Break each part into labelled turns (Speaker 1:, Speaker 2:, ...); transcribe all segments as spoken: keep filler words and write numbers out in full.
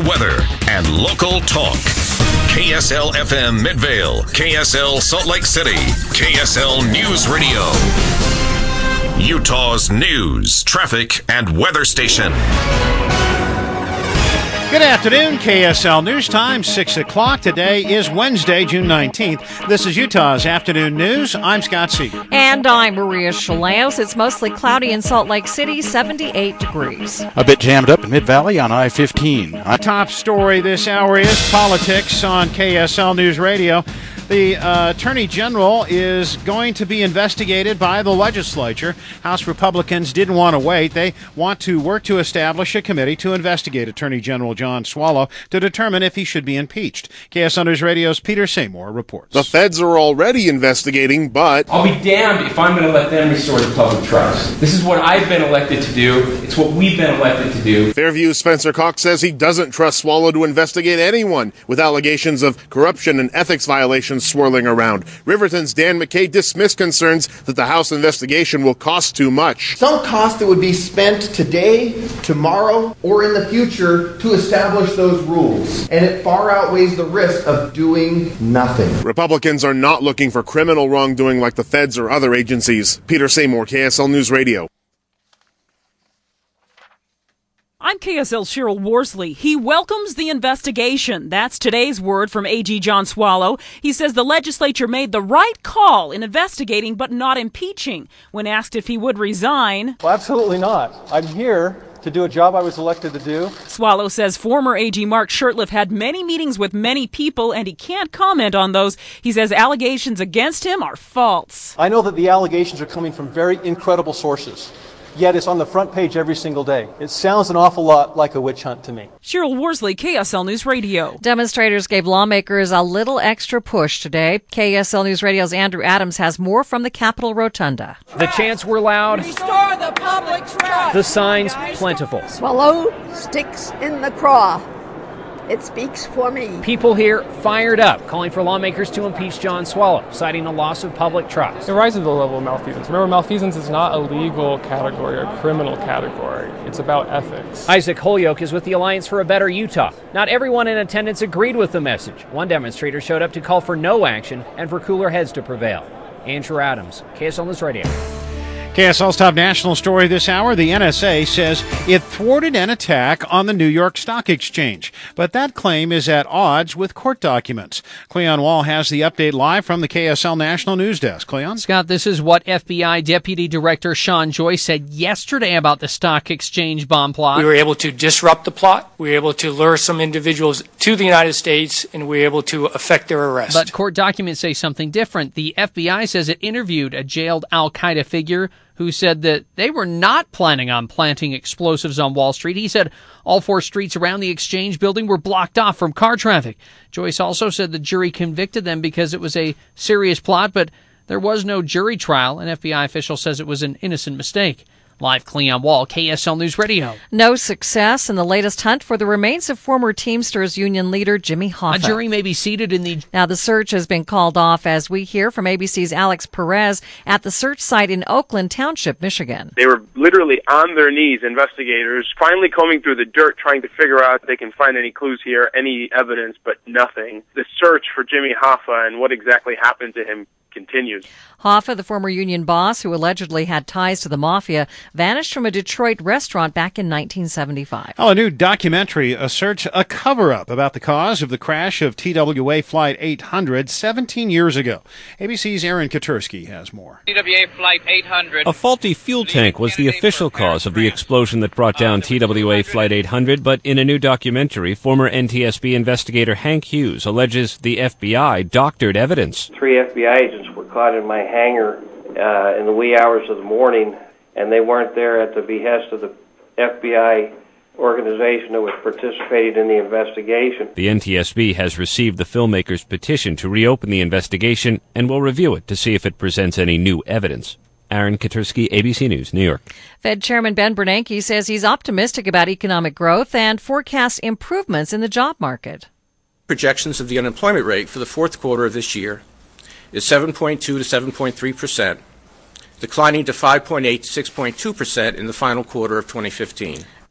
Speaker 1: weather and local talk. K S L F M Midvale, K S L Salt Lake City, K S L News Radio. Utah's news, traffic, and weather station.
Speaker 2: Good afternoon, K S L News Time, six o'clock. Today is Wednesday, June nineteenth. This is Utah's Afternoon News. I'm Scott Seeger.
Speaker 3: And I'm Maria Chaleos. It's mostly cloudy in Salt Lake City, seventy-eight degrees.
Speaker 4: A bit jammed up in Mid-Valley on I fifteen.
Speaker 2: Our top story this hour is politics on K S L News Radio. The uh, Attorney General is going to be investigated by the legislature. House Republicans didn't want to wait. They want to work to establish a committee to investigate Attorney General John Swallow to determine if he should be impeached. K S L News Radio's Peter Seymour reports.
Speaker 5: The feds are already investigating, but
Speaker 6: I'll be damned if I'm going to let them restore the public trust. This is what I've been elected to do. It's what we've been elected to do.
Speaker 5: Fairview's Spencer Cox says he doesn't trust Swallow to investigate anyone with allegations of corruption and ethics violations swirling around. Riverton's Dan McKay dismissed concerns that the House investigation will cost too much.
Speaker 7: Some cost that would be spent today, tomorrow, or in the future to establish those rules. And it far outweighs the risk of doing nothing.
Speaker 5: Republicans are not looking for criminal wrongdoing like the feds or other agencies. Peter Seymour, K S L News Radio.
Speaker 8: I'm K S L's Cheryl Worsley. He welcomes the investigation. That's today's word from A G John Swallow. He says the legislature made the right call in investigating but not impeaching. When asked if he would resign,
Speaker 9: well, absolutely not. I'm here to do a job I was elected to do.
Speaker 8: Swallow says former A G Mark Shurtleff had many meetings with many people and he can't comment on those. He says allegations against him are false.
Speaker 9: I know that the allegations are coming from very incredible sources. Yet it's on the front page every single day. It sounds an awful lot like a witch hunt to me.
Speaker 8: Cheryl Worsley, K S L News Radio.
Speaker 3: Demonstrators gave lawmakers a little extra push today. K S L News Radio's Andrew Adams has more from the Capitol Rotunda.
Speaker 10: The chants were loud.
Speaker 11: Restore the public trust.
Speaker 10: The signs plentiful.
Speaker 11: Swallow sticks in the craw. It speaks for me.
Speaker 10: People here fired up, calling for lawmakers to impeach John Swallow, citing a loss of public trust.
Speaker 12: It rises to the level of malfeasance. Remember, malfeasance is not a legal category or a criminal category. It's about ethics.
Speaker 10: Isaac Holyoke is with the Alliance for a Better Utah. Not everyone in attendance agreed with the message. One demonstrator showed up to call for no action and for cooler heads to prevail. Andrew Adams, K S L News Radio.
Speaker 2: K S L's top national story this hour, the N S A says it thwarted an attack on the New York Stock Exchange. But that claim is at odds with court documents. Cleon Wall has the update live from the K S L National News Desk. Cleon?
Speaker 13: Scott, this is what F B I Deputy Director Sean Joyce said yesterday about the Stock Exchange bomb plot.
Speaker 14: We were able to disrupt the plot. We were able to lure some individuals to the United States, and we were able to effect their arrest.
Speaker 13: But court documents say something different. The F B I says it interviewed a jailed al-Qaeda figure who said that they were not planning on planting explosives on Wall Street. He said all four streets around the Exchange building were blocked off from car traffic. Joyce also said the jury convicted them because it was a serious plot, but there was no jury trial. An F B I official says it was an innocent mistake. Live, Cleon Wall, K S L News Radio.
Speaker 3: No success in the latest hunt for the remains of former Teamsters union leader Jimmy Hoffa.
Speaker 13: A jury may be seated in the...
Speaker 3: Now, the search has been called off, as we hear from A B C's Alex Perez at the search site in Oakland Township, Michigan.
Speaker 15: They were literally on their knees, investigators, finally combing through the dirt, trying to figure out if they can find any clues here, any evidence, but nothing. The search for Jimmy Hoffa and what exactly happened to him continues.
Speaker 3: Hoffa, the former union boss who allegedly had ties to the mafia, vanished from a Detroit restaurant back in nineteen seventy-five.
Speaker 2: Oh, a new documentary asserts a cover-up about the cause of the crash of T W A Flight eight hundred seventeen years ago. A B C's Aaron Katursky has more.
Speaker 16: T W A Flight eight hundred.
Speaker 17: A faulty fuel tank was the official cause of the explosion that brought down T W A Flight eight hundred, but in a new documentary, former N T S B investigator Hank Hughes alleges the F B I doctored evidence.
Speaker 18: Three F B I agents were caught in my hangar uh, in the wee hours of the morning, and they weren't there at the behest of the F B I organization that was participating in the investigation.
Speaker 17: The N T S B has received the filmmaker's petition to reopen the investigation and will review it to see if it presents any new evidence. Aaron Katursky, A B C News, New York.
Speaker 3: Fed Chairman Ben Bernanke says he's optimistic about economic growth and forecasts improvements in the job market.
Speaker 19: Projections of the unemployment rate for the fourth quarter of this year is seven point two to seven point three percent, declining to five point eight to six point two percent in the final quarter of twenty fifteen.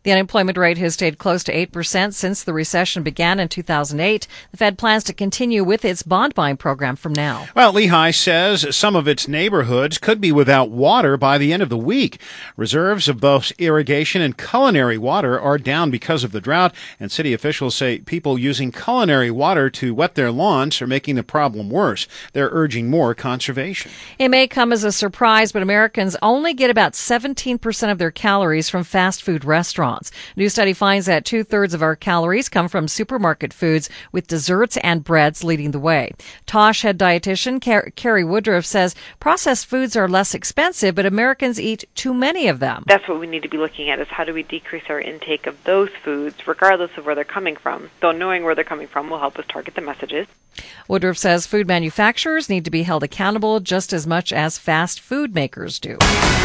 Speaker 3: The unemployment rate has stayed close to eight percent since the recession began in two thousand eight. The Fed plans to continue with its bond buying program from now.
Speaker 2: Well, Lehigh says some of its neighborhoods could be without water by the end of the week. Reserves of both irrigation and culinary water are down because of the drought, and city officials say people using culinary water to wet their lawns are making the problem worse. They're urging more conservation.
Speaker 3: It may come as a surprise, but Americans only get about seventeen percent of their calories from fast food restaurants. A new study finds that two-thirds of our calories come from supermarket foods, with desserts and breads leading the way. Tosh head dietitian Car- Carrie Woodruff says processed foods are less expensive, but Americans eat too many of them.
Speaker 20: That's what we need to be looking at, is how do we decrease our intake of those foods, regardless of where they're coming from. Though knowing where they're coming from will help us target the messages.
Speaker 3: Woodruff says food manufacturers need to be held accountable just as much as fast food makers do.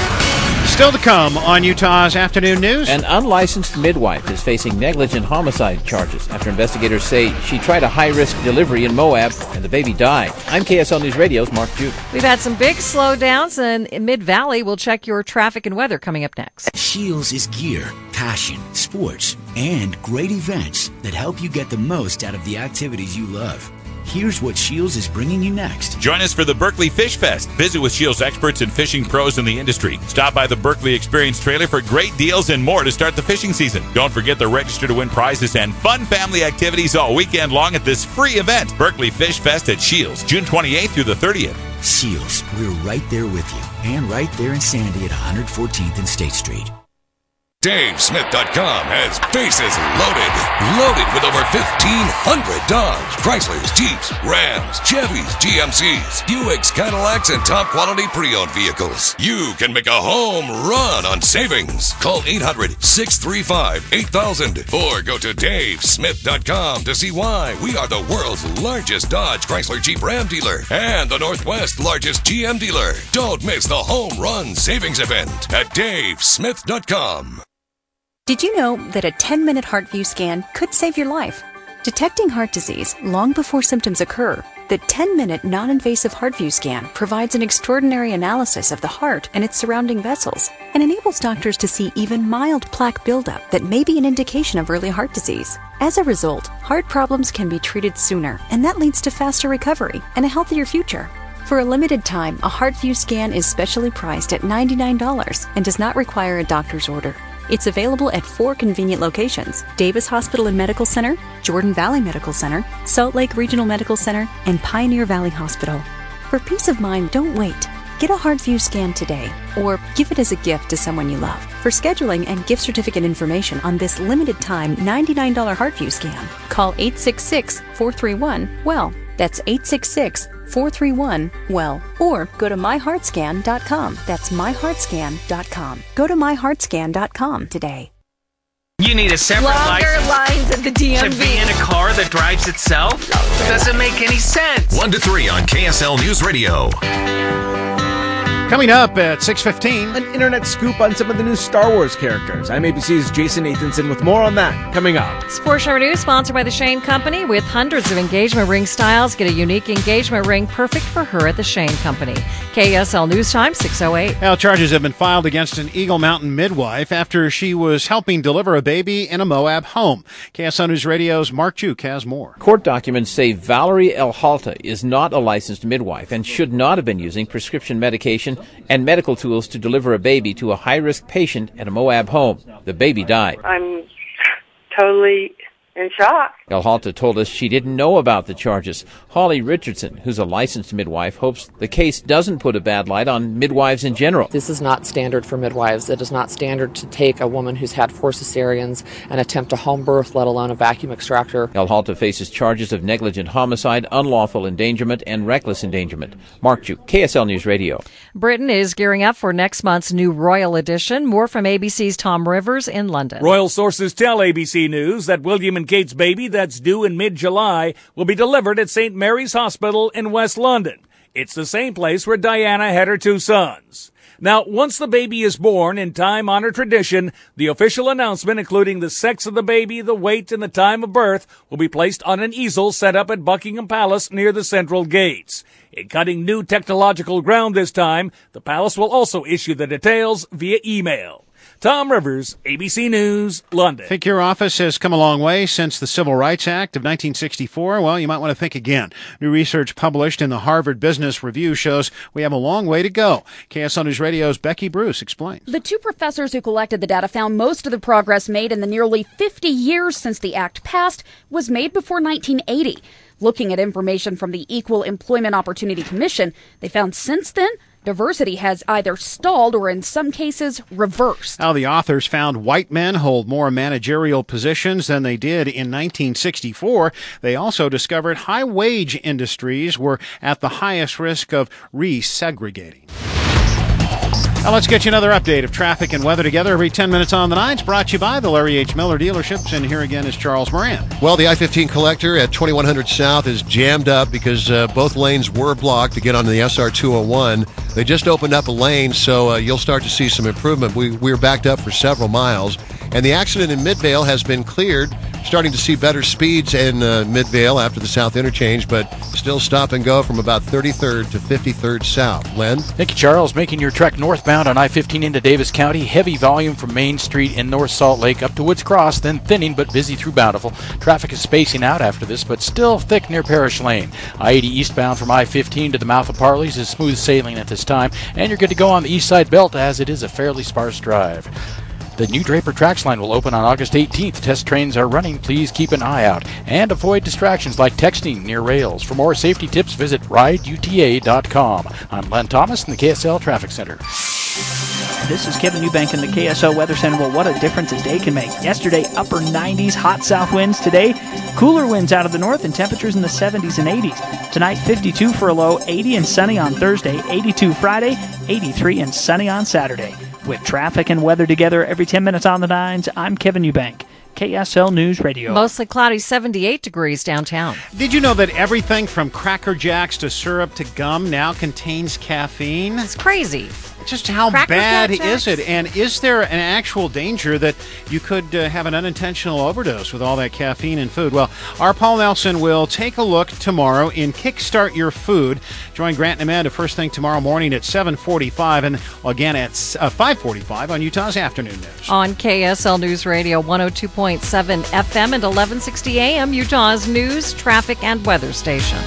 Speaker 2: Still to come on Utah's Afternoon News.
Speaker 21: An unlicensed midwife is facing negligent homicide charges after investigators say she tried a high-risk delivery in Moab and the baby died. I'm K S L News Radio's Mark Juke.
Speaker 3: We've had some big slowdowns in Mid-Valley. We'll check your traffic and weather coming up next.
Speaker 22: Shields is gear, passion, sports, and great events that help you get the most out of the activities you love. Here's what Shields is bringing you next.
Speaker 23: Join us for the Berkeley Fish Fest. Visit with Shields experts and fishing pros in the industry. Stop by the Berkeley Experience trailer for great deals and more to start the fishing season. Don't forget to register to win prizes and fun family activities all weekend long at this free event. Berkeley Fish Fest at Shields, June twenty-eighth through the thirtieth.
Speaker 22: Shields, we're right there with you. And right there in Sandy at one hundred fourteenth and State Street.
Speaker 1: Dave Smith dot com has bases loaded. Loaded with over fifteen hundred Dodge, Chryslers, Jeeps, Rams, Chevys, G M Cs, Buicks, Cadillacs, and top-quality pre-owned vehicles. You can make a home run on savings. Call eight hundred, six three five, eight thousand or go to Dave Smith dot com to see why we are the world's largest Dodge, Chrysler, Jeep, Ram dealer and the Northwest's largest G M dealer. Don't miss the home run savings event at Dave Smith dot com.
Speaker 24: Did you know that a ten-minute HeartView scan could save your life? Detecting heart disease long before symptoms occur, the ten-minute non-invasive HeartView scan provides an extraordinary analysis of the heart and its surrounding vessels and enables doctors to see even mild plaque buildup that may be an indication of early heart disease. As a result, heart problems can be treated sooner, and that leads to faster recovery and a healthier future. For a limited time, a HeartView scan is specially priced at ninety-nine dollars and does not require a doctor's order. It's available at four convenient locations: Davis Hospital and Medical Center, Jordan Valley Medical Center, Salt Lake Regional Medical Center, and Pioneer Valley Hospital. For peace of mind, don't wait. Get a HeartView scan today, or give it as a gift to someone you love. For scheduling and gift certificate information on this limited time ninety-nine dollars HeartView scan, call eight six six, four three one, W E L L. That's eight six six, four three one, W E L L. Or go to my heart scan dot com. That's my heart scan dot com. Go to my heart scan dot com today.
Speaker 25: You need a separate
Speaker 11: Longer
Speaker 25: license
Speaker 11: lines at the D M V.
Speaker 25: to be in a car that drives itself? Doesn't make any sense.
Speaker 1: one to three on K S L News Radio.
Speaker 2: Coming up at six fifteen.
Speaker 26: An internet scoop on some of the new Star Wars characters. I'm A B C's Jason Nathanson with more on that coming up.
Speaker 3: Sports Hour News sponsored by the Shane Company. With hundreds of engagement ring styles, get a unique engagement ring perfect for her at the Shane Company. K S L News Time, six oh eight.
Speaker 2: Now, charges have been filed against an Eagle Mountain midwife after she was helping deliver a baby in a Moab home. K S L News Radio's Mark Juke has more.
Speaker 21: Court documents say Valerie Elhalta is not a licensed midwife and should not have been using prescription medication and medical tools to deliver a baby to a high-risk patient at a Moab home. The baby died.
Speaker 27: I'm totally in shock.
Speaker 21: Elhalta told us she didn't know about the charges. Holly Richardson, who's a licensed midwife, hopes the case doesn't put a bad light on midwives in general.
Speaker 28: This is not standard for midwives. It is not standard to take a woman who's had four cesareans and attempt a home birth, let alone a vacuum extractor.
Speaker 21: Elhalta faces charges of negligent homicide, unlawful endangerment, and reckless endangerment. Mark Juke, K S L News Radio.
Speaker 3: Britain is gearing up for next month's new Royal Edition. More from A B C's Tom Rivers in London.
Speaker 29: Royal sources tell A B C News that William and Kate's baby that's due in mid-July will be delivered at Saint Mary's Hospital in West London. It's the same place where Diana had her two sons. Now, once the baby is born, in time-honored tradition, the official announcement, including the sex of the baby, the weight, and the time of birth, will be placed on an easel set up at Buckingham Palace near the central gates. In cutting new technological ground this time, the palace will also issue the details via email. Tom Rivers, A B C News, London.
Speaker 2: Think your office has come a long way since the Civil Rights Act of nineteen sixty-four? Well, you might want to think again. New research published in the Harvard Business Review shows we have a long way to go. K S L News Radio's Becky Bruce explains.
Speaker 4: The two professors who collected the data found most of the progress made in the nearly fifty years since the act passed was made before nineteen eighty. Looking at information from the Equal Employment Opportunity Commission, they found since then diversity has either stalled or in some cases reversed.
Speaker 2: Now, the authors found white men hold more managerial positions than they did in nineteen sixty-four. They also discovered high-wage industries were at the highest risk of resegregating. Now let's get you another update of traffic and weather together every ten minutes on the nines, brought to you by the Larry H. Miller dealerships. And here again is Charles Moran.
Speaker 5: Well, the I fifteen collector at twenty-one hundred South is jammed up because uh, both lanes were blocked to get onto the S R two oh one. They just opened up a lane, so uh, you'll start to see some improvement. We, we were backed up for several miles. And the accident in Midvale has been cleared. Starting to see better speeds in uh, Midvale after the South Interchange, but still stop and go from about thirty-third to fifty-third South. Len?
Speaker 6: Thank you, Charles. Making your trek northbound on I fifteen into Davis County. Heavy volume from Main Street in North Salt Lake up to Woods Cross, then thinning but busy through Bountiful. Traffic is spacing out after this, but still thick near Parish Lane. I eighty eastbound from I fifteen to the mouth of Parley's is smooth sailing at this time, and you're good to go on the east side belt as it is a fairly sparse drive. The new Draper Trax line will open on August eighteenth. Test trains are running. Please keep an eye out. And avoid distractions like texting near rails. For more safety tips, visit ride U T A dot com. I'm Len Thomas in the K S L Traffic Center.
Speaker 7: This is Kevin Eubank in the K S L Weather Center. Well, what a difference a day can make. Yesterday, upper nineties, hot south winds. Today, cooler winds out of the north and temperatures in the seventies and eighties. Tonight, fifty-two for a low, eighty and sunny on Thursday, eighty-two Friday, eighty-three and sunny on Saturday. With traffic and weather together every ten minutes on the nines, I'm Kevin Eubank, K S L News Radio.
Speaker 3: Mostly cloudy, seventy-eight degrees downtown.
Speaker 2: Did you know that everything from Cracker Jacks to syrup to gum now contains caffeine?
Speaker 3: It's crazy.
Speaker 2: Just how
Speaker 3: Cracker
Speaker 2: bad
Speaker 3: Jacks?
Speaker 2: is it? And is there an actual danger that you could uh, have an unintentional overdose with all that caffeine in food? Well, our Paul Nelson will take a look tomorrow in Kickstart Your Food. Join Grant and Amanda first thing tomorrow morning at seven forty-five and again at uh, five forty-five on Utah's Afternoon News.
Speaker 3: On K S L News Radio, one oh two point seven F M and eleven sixty A M, Utah's news, traffic, and weather station.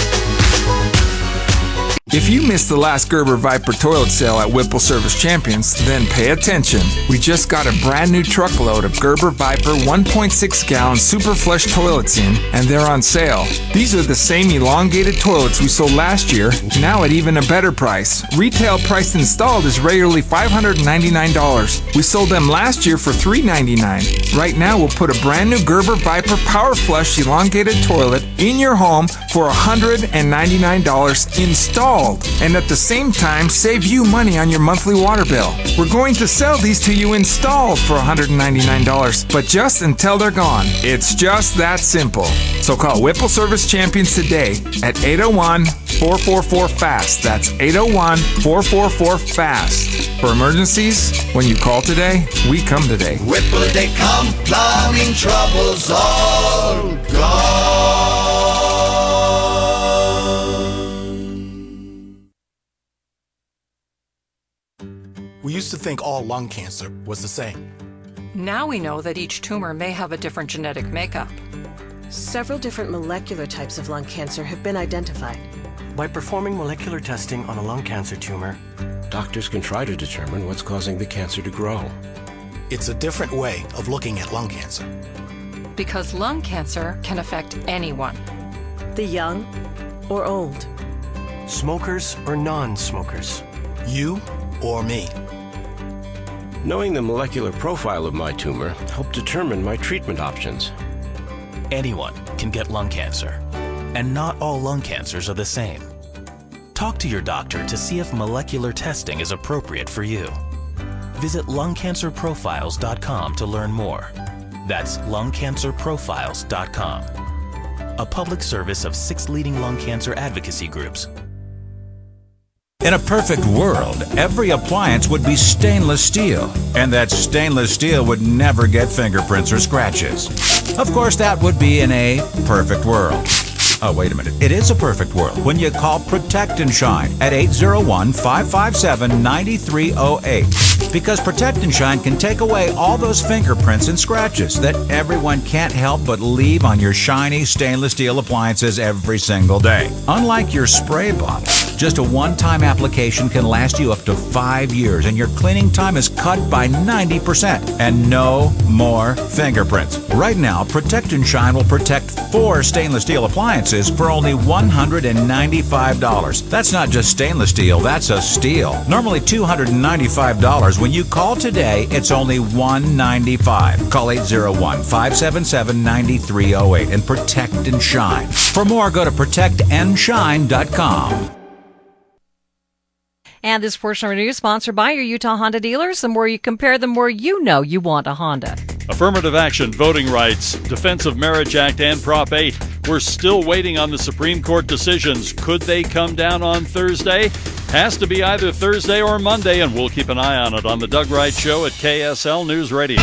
Speaker 8: If you missed the last Gerber Viper toilet sale at Whipple Service Champions, then pay attention. We just got a brand new truckload of Gerber Viper one point six gallon Super Flush toilets in, and they're on sale. These are the same elongated toilets we sold last year, now at even a better price. Retail price installed is regularly five hundred ninety-nine dollars. We sold them last year for three hundred ninety-nine dollars. Right now, we'll put a brand new Gerber Viper Power Flush elongated toilet in your home for one hundred ninety-nine dollars installed. And at the same time, save you money on your monthly water bill. We're going to sell these to you installed for one hundred ninety-nine dollars, but just until they're gone. It's just that simple. So call Whipple Service Champions today at eight oh one, four four four, FAST. That's eight oh one, four four four, FAST. For emergencies, when you call today, we come today.
Speaker 9: Whipple, they come, plumbing troubles all gone.
Speaker 10: We used to think all lung cancer was the same.
Speaker 12: Now we know that each tumor may have a different genetic makeup.
Speaker 14: Several different molecular types of lung cancer have been identified.
Speaker 30: By performing molecular testing on a lung cancer tumor,
Speaker 31: doctors can try to determine what's causing the cancer to grow.
Speaker 10: It's a different way of looking at lung cancer.
Speaker 12: Because lung cancer can affect anyone.
Speaker 14: The young or old.
Speaker 30: Smokers or non-smokers.
Speaker 10: You or me.
Speaker 31: Knowing the molecular profile of my tumor helped determine my treatment options.
Speaker 32: Anyone can get lung cancer, and not all lung cancers are the same. Talk to your doctor to see if molecular testing is appropriate for you. Visit lung cancer profiles dot com to learn more. That's lung cancer profiles dot com. A public service of six leading lung cancer advocacy groups.
Speaker 33: In a perfect world, every appliance would be stainless steel, and that stainless steel would never get fingerprints or scratches. Of course, that would be in a perfect world. Oh, wait a minute. It is a perfect world when you call Protect and Shine at eight zero one, five five seven, nine three zero eight. Because Protect and Shine can take away all those fingerprints and scratches that everyone can't help but leave on your shiny stainless steel appliances every single day. Unlike your spray bottle, just a one-time application can last you up to five years, and your cleaning time is cut by ninety percent. And no more fingerprints. Right now, Protect and Shine will protect four stainless steel appliances for only one hundred ninety-five dollars. That's not just stainless steel, that's a steal. Normally two hundred ninety-five dollars. When you call today, it's only one hundred ninety-five dollars. Call eight zero one, five seven seven, nine three zero eight and Protect and Shine. For more, go to protect and shine dot com.
Speaker 3: And this portion of our news sponsored by your Utah Honda dealers. The more you compare, the more you know you want a Honda.
Speaker 1: Affirmative action, voting rights, Defense of Marriage Act, and Prop eight. We're still waiting on the Supreme Court decisions. Could they come down on Thursday? Has to be either Thursday or Monday, and we'll keep an eye on it on the Doug Wright Show at K S L News Radio.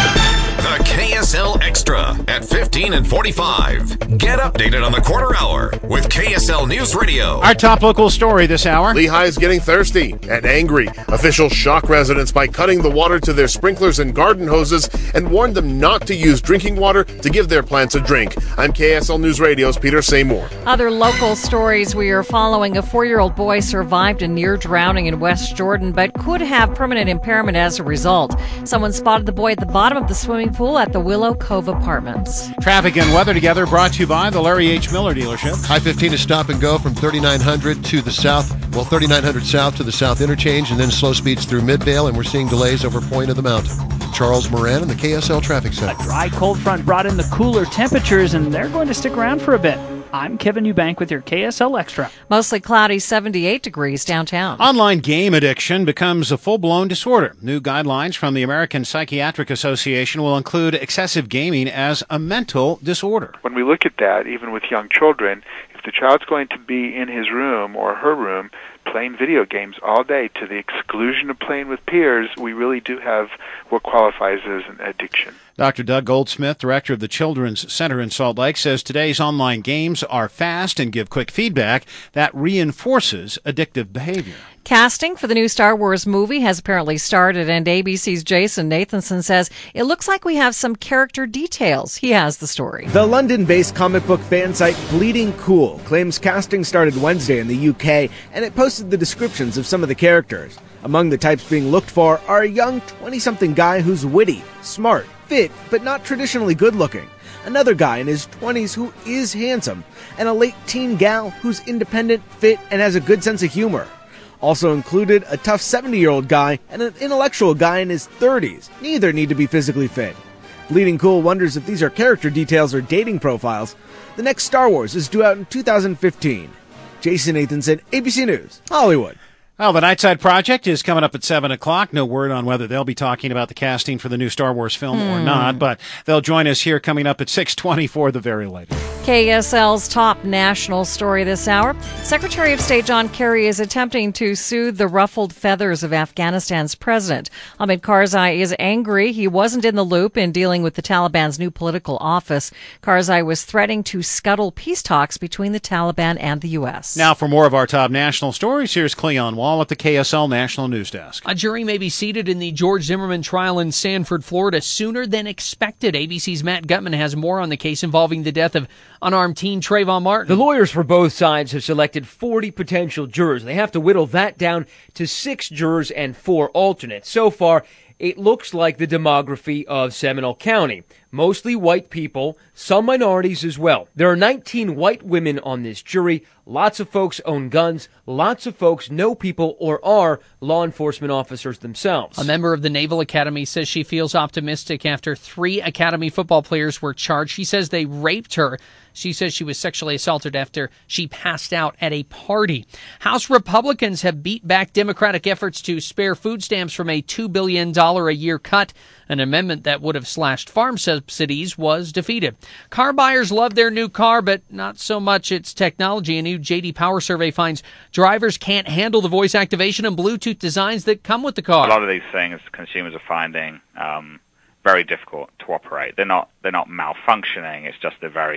Speaker 11: The K S L Extra at fifteen and forty-five. Get updated on the quarter hour with K S L News Radio.
Speaker 2: Our top local story this hour.
Speaker 13: Lehigh is getting thirsty and angry. Officials shock residents by cutting the water to their sprinklers and garden hoses and warned them not to use drinking water to give their plants a drink. I'm K S L News Radio's Peter Seymour.
Speaker 3: Other local stories we are following. A four-year-old boy survived a near drowning in West Jordan, but could have permanent impairment as a result. Someone spotted the boy at the bottom of the swimming pool at the Willow Cove Apartments.
Speaker 2: Traffic and weather together brought to you by the Larry H. Miller dealership.
Speaker 5: I fifteen is stop and go from thirty-nine hundred to the south, well, thirty-nine hundred south to the south interchange, and then slow speeds through Midvale, and we're seeing delays over Point of the Mountain. Charles Moran in the K S L Traffic Center.
Speaker 7: A dry cold front brought in the cooler temperatures, and they're going to stick around for a bit. I'm Kevin Eubank with your K S L Extra.
Speaker 3: Mostly cloudy, seventy-eight degrees downtown.
Speaker 2: Online game addiction becomes a full-blown disorder. New guidelines from the American Psychiatric Association will include excessive gaming as a mental disorder.
Speaker 15: When we look at that, even with young children, if the child's going to be in his room or her room playing video games all day to the exclusion of playing with peers, we really do have what qualifies as an addiction.
Speaker 2: Doctor Doug Goldsmith, director of the Children's Center in Salt Lake, says today's online games are fast and give quick feedback that reinforces addictive behavior.
Speaker 3: Casting for the new Star Wars movie has apparently started, and A B C's Jason Nathanson says it looks like we have some character details. He has the story.
Speaker 26: The London-based comic book fan site Bleeding Cool claims casting started Wednesday in the U K, and it posted the descriptions of some of the characters. Among the types being looked for are a young twenty-something guy who's witty, smart, fit, but not traditionally good-looking, another guy in his twenties who is handsome, and a late teen gal who's independent, fit, and has a good sense of humor. Also included a tough seventy-year-old guy and an intellectual guy in his thirties. Neither need to be physically fit. Bleeding Cool wonders if these are character details or dating profiles. The next Star Wars is due out in two thousand fifteen. Jason Nathanson, A B C News, Hollywood.
Speaker 2: Well, the Nightside Project is coming up at seven o'clock. No word on whether they'll be talking about the casting for the new Star Wars film hmm. or not, but they'll join us here coming up at six twenty for the very latest.
Speaker 3: K S L's top national story this hour. Secretary of State John Kerry is attempting to soothe the ruffled feathers of Afghanistan's president. Hamid Karzai is angry he wasn't in the loop in dealing with the Taliban's new political office. Karzai was threatening to scuttle peace talks between the Taliban and the U S.
Speaker 2: Now for more of our top national stories, here's Cleon Wall at the K S L National News Desk.
Speaker 16: A jury may be seated in the George Zimmerman trial in Sanford, Florida sooner than expected. A B C's Matt Gutman has more on the case involving the death of unarmed teen Trayvon Martin.
Speaker 17: The lawyers for both sides have selected forty potential jurors. They have to whittle that down to six jurors and four alternates. So far, it looks like the demography of Seminole County. Mostly white people, some minorities as well. There are nineteen white women on this jury. Lots of folks own guns. Lots of folks know people or are law enforcement officers themselves.
Speaker 16: A member of the Naval Academy says she feels optimistic after three Academy football players were charged. She says they raped her. She says she was sexually assaulted after she passed out at a party. House Republicans have beat back Democratic efforts to spare food stamps from a two billion dollars a year cut. An amendment that would have slashed farm subsidies was defeated. Car buyers love their new car, but not so much its technology. A new J D Power survey finds drivers can't handle the voice activation and Bluetooth designs that come with the car.
Speaker 18: A lot of these things consumers are finding um, very difficult to operate. They're not they're not malfunctioning. It's just they're very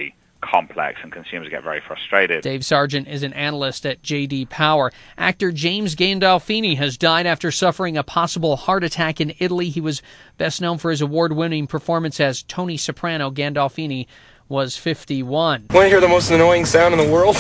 Speaker 18: complex and consumers get very frustrated.
Speaker 16: Dave Sargent is an analyst at J D Power. Actor James Gandolfini has died after suffering a possible heart attack in Italy. He was best known for his award-winning performance as Tony Soprano. Gandolfini was fifty-one.
Speaker 4: Want to hear the most annoying sound in the world?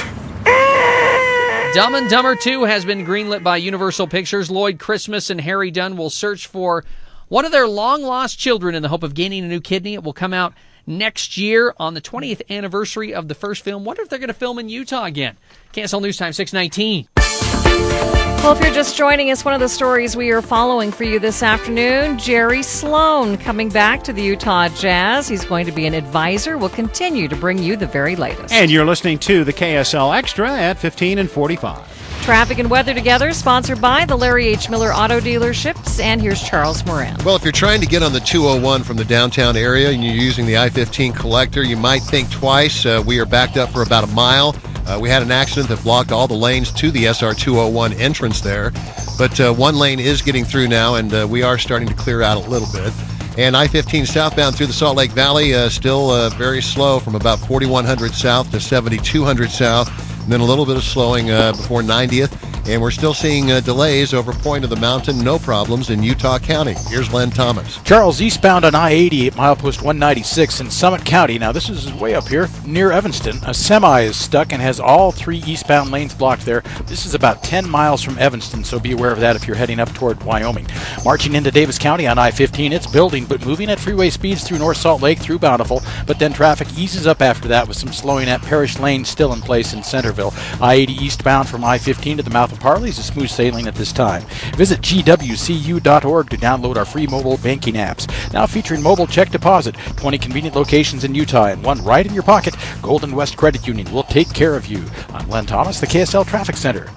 Speaker 16: Dumb and Dumber two has been greenlit by Universal Pictures. Lloyd Christmas and Harry Dunn will search for one of their long-lost children in the hope of gaining a new kidney. It will come out next year on the twentieth anniversary of the first film. Wonder if they're going to film in Utah again. K S L News Time, six nineteen.
Speaker 3: Well, if you're just joining us, one of the stories we are following for you this afternoon, Jerry Sloan coming back to the Utah Jazz. He's going to be an advisor. We'll continue to bring you the very latest.
Speaker 2: And you're listening to the K S L Extra at fifteen and forty-five.
Speaker 3: Traffic and weather together, sponsored by the Larry H. Miller Auto Dealerships. And here's Charles Moran.
Speaker 5: Well, if you're trying to get on the two oh one from the downtown area and you're using the I fifteen collector, you might think twice. Uh, we are backed up for about a mile. Uh, we had an accident that blocked all the lanes to the S R two oh one entrance there. But uh, one lane is getting through now, and uh, we are starting to clear out a little bit. And I fifteen southbound through the Salt Lake Valley, uh, still uh, very slow from about forty-one hundred south to seventy-two hundred south. And then a little bit of slowing uh, before ninetieth. And we're still seeing uh, delays over Point of the Mountain. No problems in Utah County. Here's Len Thomas.
Speaker 6: Charles, eastbound on I eighty at milepost one ninety-six in Summit County. Now, this is way up here near Evanston. A semi is stuck and has all three eastbound lanes blocked there. This is about ten miles from Evanston, so be aware of that if you're heading up toward Wyoming. Marching into Davis County on I fifteen, it's building, but moving at freeway speeds through North Salt Lake through Bountiful. But then traffic eases up after that with some slowing at Parish Lane still in place in Centerville. I eighty eastbound from I fifteen to the mouth of Harley is a smooth sailing at this time. Visit G W C U dot org to download our free mobile banking apps. Now featuring mobile check deposit, twenty convenient locations in Utah and one right in your pocket. Golden West Credit Union will take care of you. I'm Len Thomas, the K S L Traffic Center.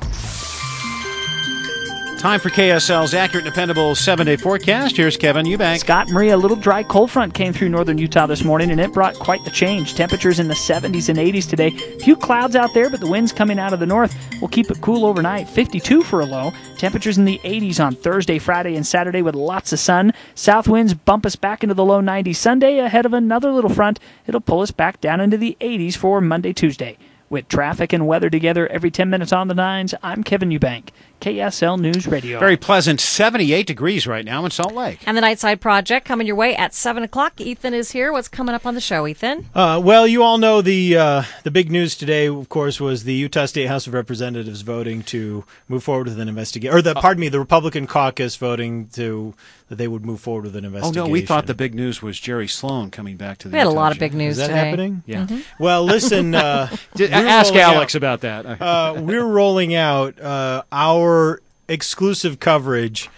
Speaker 2: Time for K S L's accurate and dependable seven-day forecast. Here's Kevin Eubank.
Speaker 7: Scott Maria, a little dry cold front came through northern Utah this morning, and it brought quite the change. Temperatures in the seventies and eighties today. Few clouds out there, but the winds coming out of the north will keep it cool overnight. fifty-two for a low. Temperatures in the eighties on Thursday, Friday, and Saturday with lots of sun. South winds bump us back into the low nineties Sunday ahead of another little front. It'll pull us back down into the eighties for Monday, Tuesday. With traffic and weather together every ten minutes on the nines, I'm Kevin Eubank, K S L News Radio.
Speaker 2: Very pleasant, seventy-eight degrees right now in Salt Lake.
Speaker 3: And the Nightside Project coming your way at seven o'clock. Ethan is here. What's coming up on the show, Ethan?
Speaker 8: Uh, well, you all know the uh, the big news today, of course, was the Utah State House of Representatives voting to move forward with an investigation. Or, the, pardon me, the Republican caucus voting to that they would move forward with an investigation.
Speaker 2: Oh, no, we thought the big news was Jerry Sloan coming back to the
Speaker 3: We had
Speaker 2: Utah
Speaker 3: a lot of
Speaker 2: Jazz.
Speaker 3: big news
Speaker 8: Is that
Speaker 3: today.
Speaker 8: happening?
Speaker 2: Yeah.
Speaker 3: Mm-hmm.
Speaker 8: Well, listen. Uh,
Speaker 2: Ask Alex
Speaker 8: out,
Speaker 2: about that.
Speaker 8: uh, we're rolling out uh, our exclusive coverage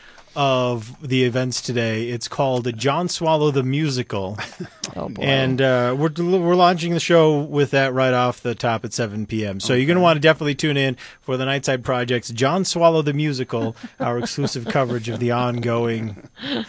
Speaker 8: of the events today. It's called John Swallow the Musical.
Speaker 3: Oh, boy.
Speaker 8: And uh, we're we're launching the show with that right off the top at seven p.m. So okay. You're going to want to definitely tune in for the Nightside Project's John Swallow the Musical, our exclusive coverage of the ongoing,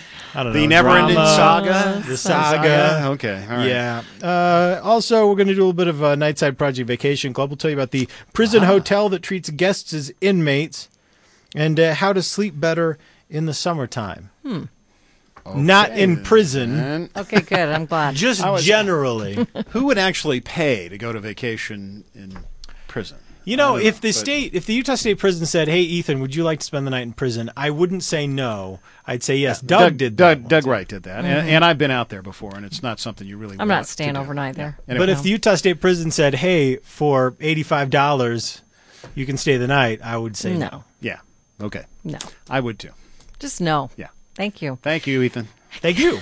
Speaker 8: I don't know,
Speaker 2: the never-ending
Speaker 8: drama,
Speaker 2: saga?
Speaker 8: The saga.
Speaker 2: Okay, all right.
Speaker 8: Yeah. Uh, also, we're going to do a little bit of a Nightside Project Vacation Club. We'll tell you about the prison ah. hotel that treats guests as inmates and uh, how to sleep better in the summertime.
Speaker 3: Hmm.
Speaker 8: Okay, Not in prison.
Speaker 2: Then.
Speaker 3: Okay, good. I'm glad.
Speaker 8: Just
Speaker 2: was,
Speaker 8: generally.
Speaker 2: Who would actually pay to go to vacation in prison?
Speaker 8: You know, if
Speaker 2: know,
Speaker 8: the
Speaker 2: but...
Speaker 8: state, if the Utah State Prison said, "Hey, Ethan, would you like to spend the night in prison?" I wouldn't say no. I'd say yes. Doug,
Speaker 2: Doug
Speaker 8: did.
Speaker 2: Doug,
Speaker 8: that
Speaker 2: Doug Wright did that,
Speaker 8: mm-hmm.
Speaker 2: and, and I've been out there before, and it's not something you really.
Speaker 3: I'm
Speaker 2: want
Speaker 3: not staying
Speaker 2: to do.
Speaker 3: overnight there.
Speaker 2: Anyway.
Speaker 8: But if the Utah State Prison said, "Hey, for eighty-five dollars, you can stay the night," I would say no. no.
Speaker 2: Yeah. Okay.
Speaker 3: No.
Speaker 2: I would too.
Speaker 3: Just no.
Speaker 2: Yeah.
Speaker 3: Thank you.
Speaker 2: Thank you, Ethan.
Speaker 8: Thank you.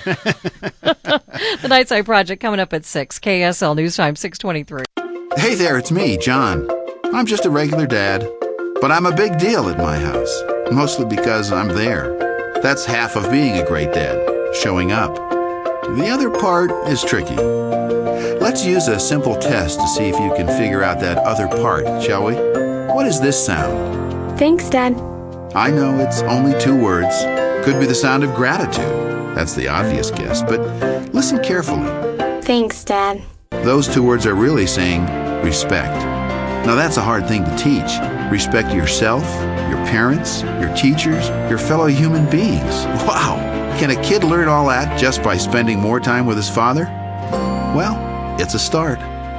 Speaker 3: The Nightside Project coming up at six. K S L News Time, six twenty-three.
Speaker 19: Hey there, it's me, John. I'm just a regular dad, but I'm a big deal at my house, mostly because I'm there. That's half of being a great dad, showing up. The other part is tricky. Let's use a simple test to see if you can figure out that other part, shall we? What is this sound?
Speaker 20: Thanks, Dad.
Speaker 19: I know it's only two words. Could be the sound of gratitude. That's the obvious guess, but listen carefully.
Speaker 20: Thanks, Dad.
Speaker 19: Those two words are really saying respect. Now that's a hard thing to teach. Respect yourself, your parents, your teachers, your fellow human beings. Wow! Can a kid learn all that just by spending more time with his father? Well, it's a start.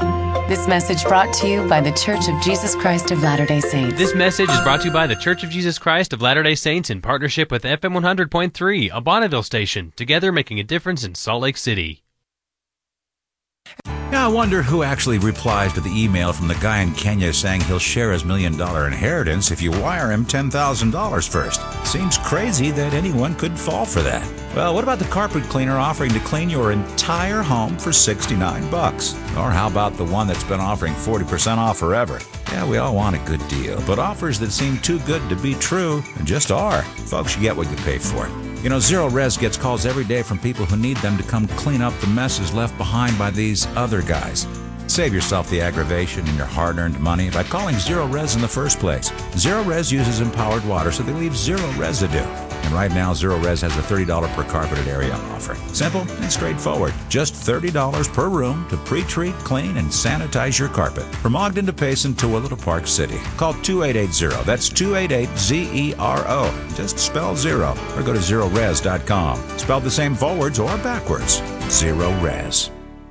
Speaker 9: This message brought to you by The Church of Jesus Christ of Latter-day Saints.
Speaker 12: This message is brought to you by The Church of Jesus Christ of Latter-day Saints in partnership with F M one hundred point three, a Bonneville station, together making a difference in Salt Lake City.
Speaker 33: Now, I wonder who actually replies to the email from the guy in Kenya saying he'll share his million-dollar inheritance if you wire him ten thousand dollars first. Seems crazy that anyone could fall for that. Well, what about the carpet cleaner offering to clean your entire home for sixty-nine bucks? Or how about the one that's been offering forty percent off forever? Yeah, we all want a good deal, but offers that seem too good to be true just are. Folks, you get what you pay for. You know, Zero Res gets calls every day from people who need them to come clean up the messes left behind by these other guys. Save yourself the aggravation and your hard-earned money by calling Zero Res in the first place. Zero Res uses empowered water, so they leave zero residue. And right now, Zero Res has a thirty dollars per carpeted area offer. Simple and straightforward. Just thirty dollars per room to pre-treat, clean, and sanitize your carpet. From Ogden to Payson to Willito Park City. Call two eight eight zero. That's two eight eight Z E R O. Just spell zero. Or go to zero res dot com. Spelled the same forwards or backwards. Zero Res.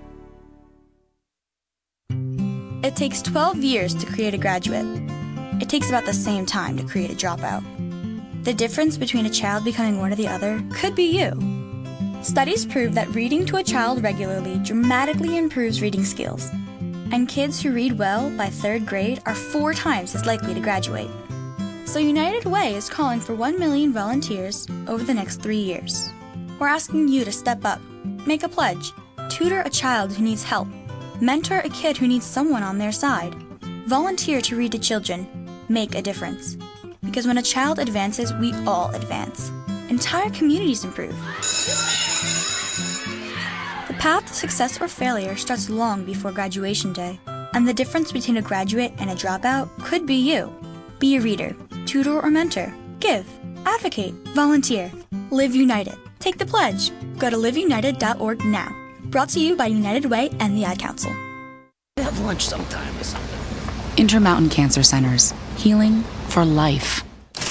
Speaker 14: It takes twelve years to create a graduate. It takes about the same time to create a dropout. The difference between a child becoming one or the other could be you. Studies prove that reading to a child regularly dramatically improves reading skills, and kids who read well by third grade are four times as likely to graduate. So United Way is calling for one million volunteers over the next three years. We're asking you to step up, make a pledge, tutor a child who needs help, mentor a kid who needs someone on their side, volunteer to read to children, make a difference. Because when a child advances, we all advance. Entire communities improve. The path to success or failure starts long before graduation day, and the difference between a graduate and a dropout could be you. Be a reader, tutor or mentor, give, advocate, volunteer, live united. Take the pledge. Go to live united dot org now. Brought to you by United Way and the Ad Council.
Speaker 20: Have lunch sometime or something.
Speaker 9: Intermountain Cancer Centers. Healing for life.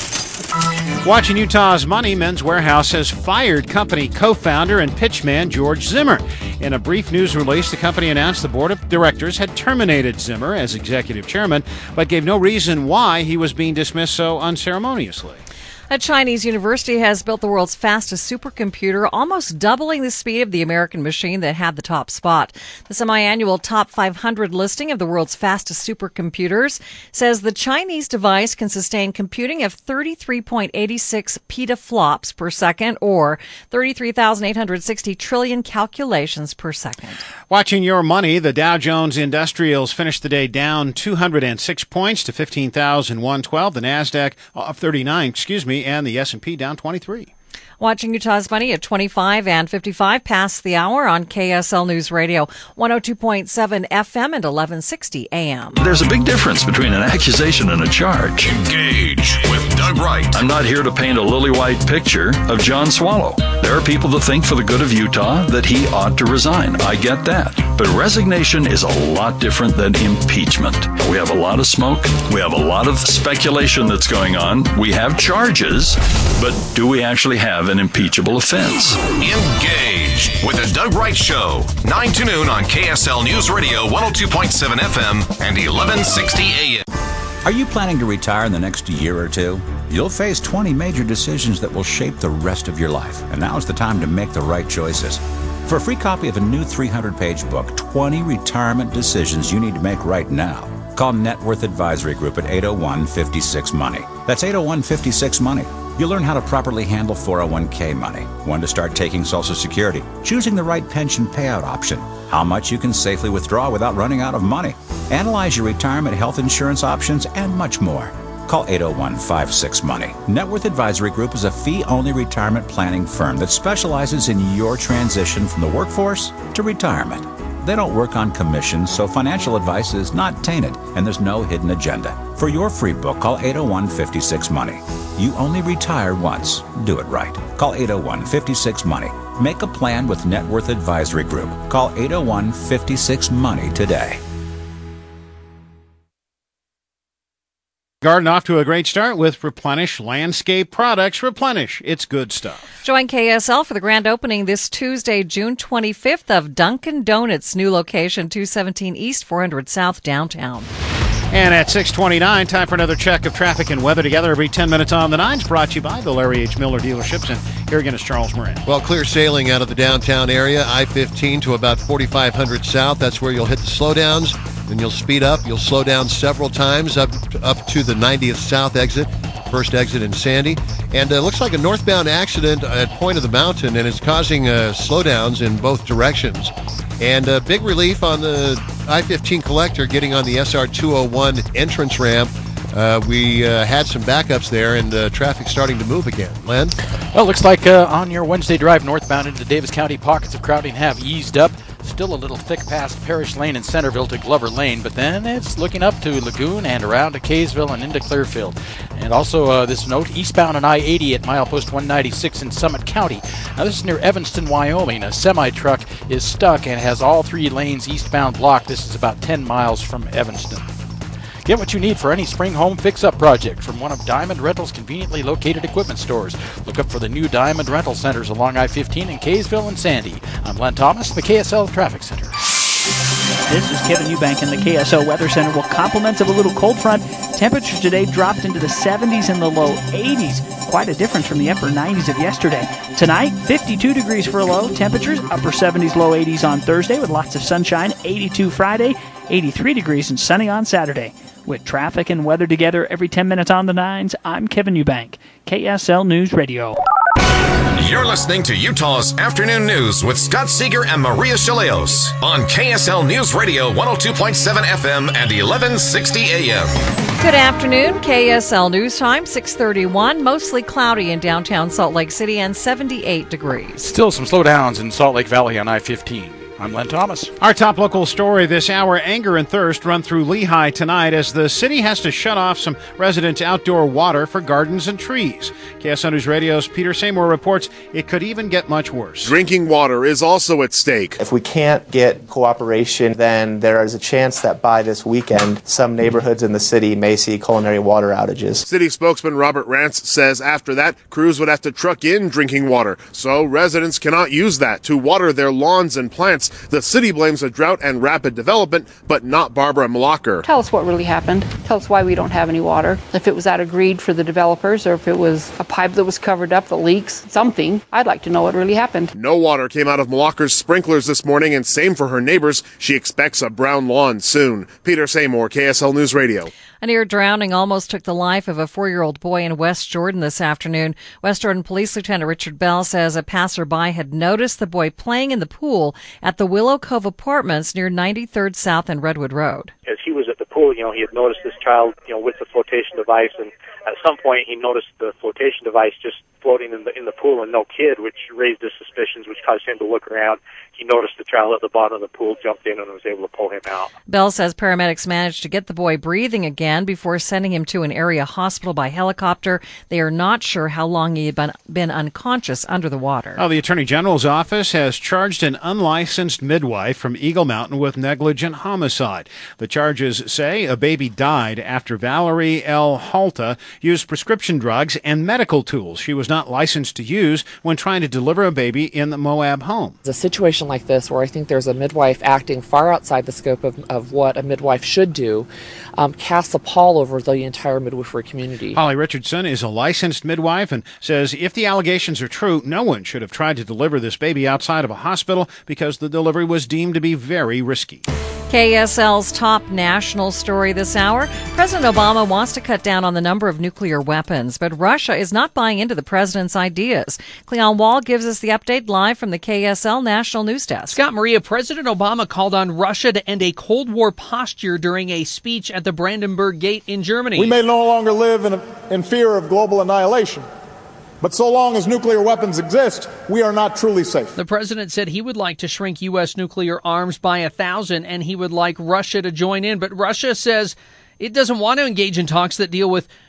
Speaker 2: Watching Utah's Money, Men's Wearhouse has fired company co-founder and pitchman George Zimmer. In a brief news release, the company announced the board of directors had terminated Zimmer as executive chairman, but gave no reason why he was being dismissed so unceremoniously.
Speaker 3: A Chinese university has built the world's fastest supercomputer, almost doubling the speed of the American machine that had the top spot. The semi-annual top five hundred listing of the world's fastest supercomputers says the Chinese device can sustain computing of thirty-three point eight six petaflops per second, or thirty-three thousand eight hundred sixty trillion calculations per second.
Speaker 2: Watching your money, the Dow Jones Industrials finished the day down two hundred six points to fifteen thousand one hundred twelve. The NASDAQ up thirty-nine, excuse me, and the S and P down twenty-three.
Speaker 3: Watching Utah's Money at twenty-five and fifty-five past the hour on K S L News Radio, one oh two point seven F M and eleven sixty A M.
Speaker 21: There's a big difference between an accusation and a charge.
Speaker 11: Engage with Doug Wright.
Speaker 1: I'm not here to paint a lily-white picture of John Swallow. There are people that think for the good of Utah that he ought to resign. I get that. But resignation is a lot different than impeachment. We have a lot of smoke. We have a lot of speculation that's going on. We have charges, but do we actually have an impeachable offense?
Speaker 11: Engage with the Doug Wright Show, nine to noon on K S L News Radio one oh two point seven F M and eleven sixty A M.
Speaker 33: Are you planning to retire in the next year or two? You'll face twenty major decisions that will shape the rest of your life, and now's the time to make the right choices. For a free copy of a new three hundred page book, twenty Retirement Decisions You Need to Make Right Now, call Net Worth Advisory Group at eight oh one, five six, money. That's eight oh one, five six, money. You'll learn how to properly handle four oh one k money, when to start taking Social Security, choosing the right pension payout option, how much you can safely withdraw without running out of money, analyze your retirement health insurance options, and much more. Call eight oh one, five six, money. Net Worth Advisory Group is a fee-only retirement planning firm that specializes in your transition from the workforce to retirement. They don't work on commissions, so financial advice is not tainted, and there's no hidden agenda. For your free book, call eight oh one, five six, money. You only retire once. Do it right. Call eight oh one, five six, money. Make a plan with Net Worth Advisory Group. Call eight oh one, five six, money today.
Speaker 2: Garden off to a great start with Replenish Landscape Products. Replenish, it's good stuff.
Speaker 3: Join K S L for the grand opening this Tuesday, June twenty-fifth of Dunkin' Donuts' new location, two seventeen East, four hundred South, downtown.
Speaker 2: And at six twenty-nine, time for another check of traffic and weather together every ten minutes on the nines, brought to you by the Larry H. Miller dealerships. And here again is Charles Moran.
Speaker 5: Well, clear sailing out of the downtown area, I fifteen to about forty-five hundred south. That's where you'll hit the slowdowns. Then you'll speed up. You'll slow down several times up to, up to the ninetieth South exit, first exit in Sandy. And it uh, looks like a northbound accident at Point of the Mountain, and it's causing uh, slowdowns in both directions. And uh, big relief on the I fifteen collector getting on the S R two oh one entrance ramp. Uh, we uh, had some backups there, and uh, traffic starting to move again. Len?
Speaker 6: Well, it looks like uh, on your Wednesday drive northbound into Davis County, pockets of crowding have eased up. Still a little thick past Parish Lane and Centerville to Glover Lane, but then it's looking up to Lagoon and around to Kaysville and into Clearfield. And also uh, this note, eastbound on I eighty at milepost one ninety-six in Summit County. Now this is near Evanston, Wyoming. A semi-truck is stuck and has all three lanes eastbound blocked. This is about ten miles from Evanston. Get what you need for any spring home fix-up project from one of Diamond Rental's conveniently located equipment stores. Look up for the new Diamond Rental Centers along I fifteen in Kaysville and Sandy. I'm Len Thomas, the K S L Traffic Center.
Speaker 7: This is Kevin Eubank in the K S L Weather Center. Well, compliments of a little cold front. Temperatures today dropped into the seventies and the low eighties. Quite a difference from the upper nineties of yesterday. Tonight, fifty-two degrees for a low. Temperatures, upper seventies, low eighties on Thursday with lots of sunshine. eighty-two Friday, eighty-three degrees and sunny on Saturday. With traffic and weather together every ten minutes on the nines, I'm Kevin Eubank, K S L News Radio.
Speaker 11: You're listening to Utah's Afternoon News with Scott Seeger and Maria Chaleos on K S L News Radio one oh two point seven F M and eleven sixty A M.
Speaker 3: Good afternoon. K S L News Time, six thirty-one. Mostly cloudy in downtown Salt Lake City and seventy-eight degrees.
Speaker 6: Still some slowdowns in Salt Lake Valley on I fifteen. I'm Len Thomas.
Speaker 2: Our top local story this hour, anger and thirst run through Lehigh tonight as the city has to shut off some residents' outdoor water for gardens and trees. K S L News Radio's Peter Seymour reports it could even get much worse.
Speaker 10: Drinking water is also at stake.
Speaker 13: If we can't get cooperation, then there is a chance that by this weekend, some neighborhoods in the city may see culinary water outages.
Speaker 10: City spokesman Robert Rance says after that, crews would have to truck in drinking water, so residents cannot use that to water their lawns and plants. The city blames a drought and rapid development, but not Barbara Mlocker.
Speaker 15: Tell us what really happened. Tell us why we don't have any water. If it was out of greed for the developers, or if it was a pipe that was covered up that leaks, something. I'd like to know what really happened.
Speaker 10: No water came out of Mlocker's sprinklers this morning, and same for her neighbors. She expects a brown lawn soon. Peter Seymour, K S L News Radio.
Speaker 3: A near drowning almost took the life of a four-year-old boy in West Jordan this afternoon. West Jordan Police Lieutenant Richard Bell says a passerby had noticed the boy playing in the pool at the Willow Cove Apartments near ninety-third South and Redwood Road.
Speaker 22: As he was at the pool, you know, he had noticed this child, you know, with the flotation device, and at some point he noticed the flotation device just floating in the in the pool and no kid, which raised his suspicions, which caused him to look around. He noticed the child at the bottom of the pool, jumped in, and was able to pull him out.
Speaker 3: Bell says paramedics managed to get the boy breathing again before sending him to an area hospital by helicopter. They are not sure how long he had been, been unconscious under the water.
Speaker 2: Oh, the Attorney General's office has charged an unlicensed midwife from Eagle Mountain with negligent homicide. The charges say a baby died after Valerie L. Halta used prescription drugs and medical tools she was not licensed to use when trying to deliver a baby in the Moab home.
Speaker 23: It's a situation like this where I think there's a midwife acting far outside the scope of, of what a midwife should do, um, casts a pall over the entire midwifery community.
Speaker 2: Holly Richardson is a licensed midwife and says if the allegations are true, no one should have tried to deliver this baby outside of a hospital because the delivery was deemed to be very risky.
Speaker 3: K S L's top national story this hour. President Obama wants to cut down on the number of nuclear weapons, but Russia is not buying into the president's ideas. Cleon Wall gives us the update live from the K S L National News Desk.
Speaker 16: Scott Maria, President Obama called on Russia to end a Cold War posture during a speech at the Brandenburg Gate in Germany.
Speaker 24: We may no longer live in, a, in fear of global annihilation. But so long as nuclear weapons exist, we are not truly safe.
Speaker 16: The president said he would like to shrink U S nuclear arms by a thousand, and he would like Russia to join in. But Russia says it doesn't want to engage in talks that deal with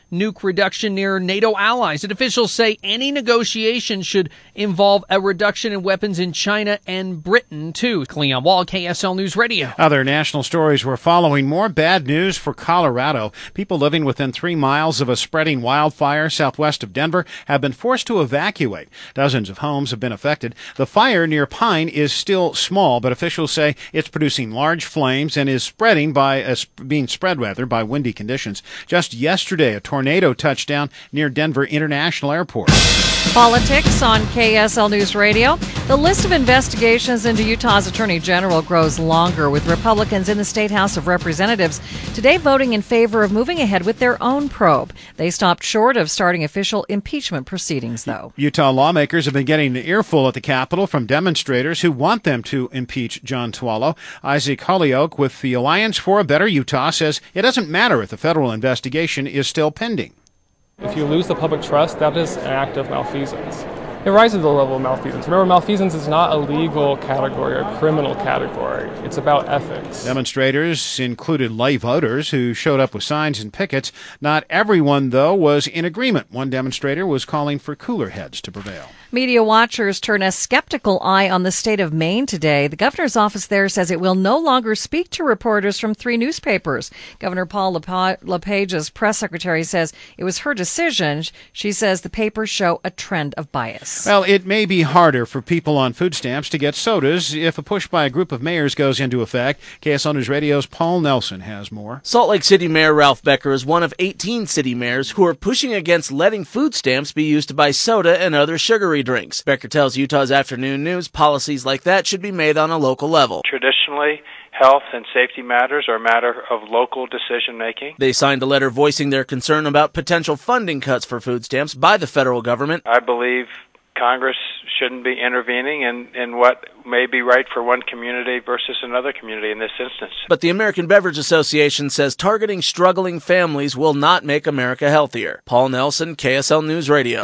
Speaker 16: nuke reduction near NATO allies. And officials say any negotiation should involve a reduction in weapons in China and Britain, too. Cleon Wall, K S L News Radio.
Speaker 2: Other national stories we're following. More bad news for Colorado. People living within three miles of a spreading wildfire southwest of Denver have been forced to evacuate. Dozens of homes have been affected. The fire near Pine is still small, but officials say it's producing large flames and is spreading by uh, being spread rather by windy conditions. Just yesterday, a tornado touched down near Denver International Airport.
Speaker 3: Politics on K S L News Radio. The list of investigations into Utah's Attorney General grows longer, with Republicans in the State House of Representatives today voting in favor of moving ahead with their own probe. They stopped short of starting official impeachment proceedings, though.
Speaker 2: Utah lawmakers have been getting an earful at the Capitol from demonstrators who want them to impeach John Tualo. Isaac Holyoke with the Alliance for a Better Utah says it doesn't matter if the federal investigation is still pending.
Speaker 4: If you lose the public trust, that is an act of malfeasance. It rises to the level of malfeasance. Remember, malfeasance is not a legal category or a criminal category. It's about ethics.
Speaker 2: Demonstrators included lay voters who showed up with signs and pickets. Not everyone, though, was in agreement. One demonstrator was calling for cooler heads to prevail.
Speaker 3: Media watchers turn a skeptical eye on the state of Maine today. The governor's office there says it will no longer speak to reporters from three newspapers. Governor Paul LePage's press secretary says it was her decision. She says the papers show a trend of bias.
Speaker 2: Well, it may be harder for people on food stamps to get sodas if a push by a group of mayors goes into effect. K S L News Radio's Paul Nelson has more.
Speaker 8: Salt Lake City Mayor Ralph Becker is one of eighteen city mayors who are pushing against letting food stamps be used to buy soda and other sugary drinks. Becker tells Utah's Afternoon News policies like that should be made on a local level.
Speaker 17: Traditionally, health and safety matters are a matter of local decision-making.
Speaker 8: They signed a letter voicing their concern about potential funding cuts for food stamps by the federal government.
Speaker 17: I believe Congress shouldn't be intervening in, in what may be right for one community versus another community in this instance.
Speaker 8: But the American Beverage Association says targeting struggling families will not make America healthier. Paul Nelson, K S L News Radio.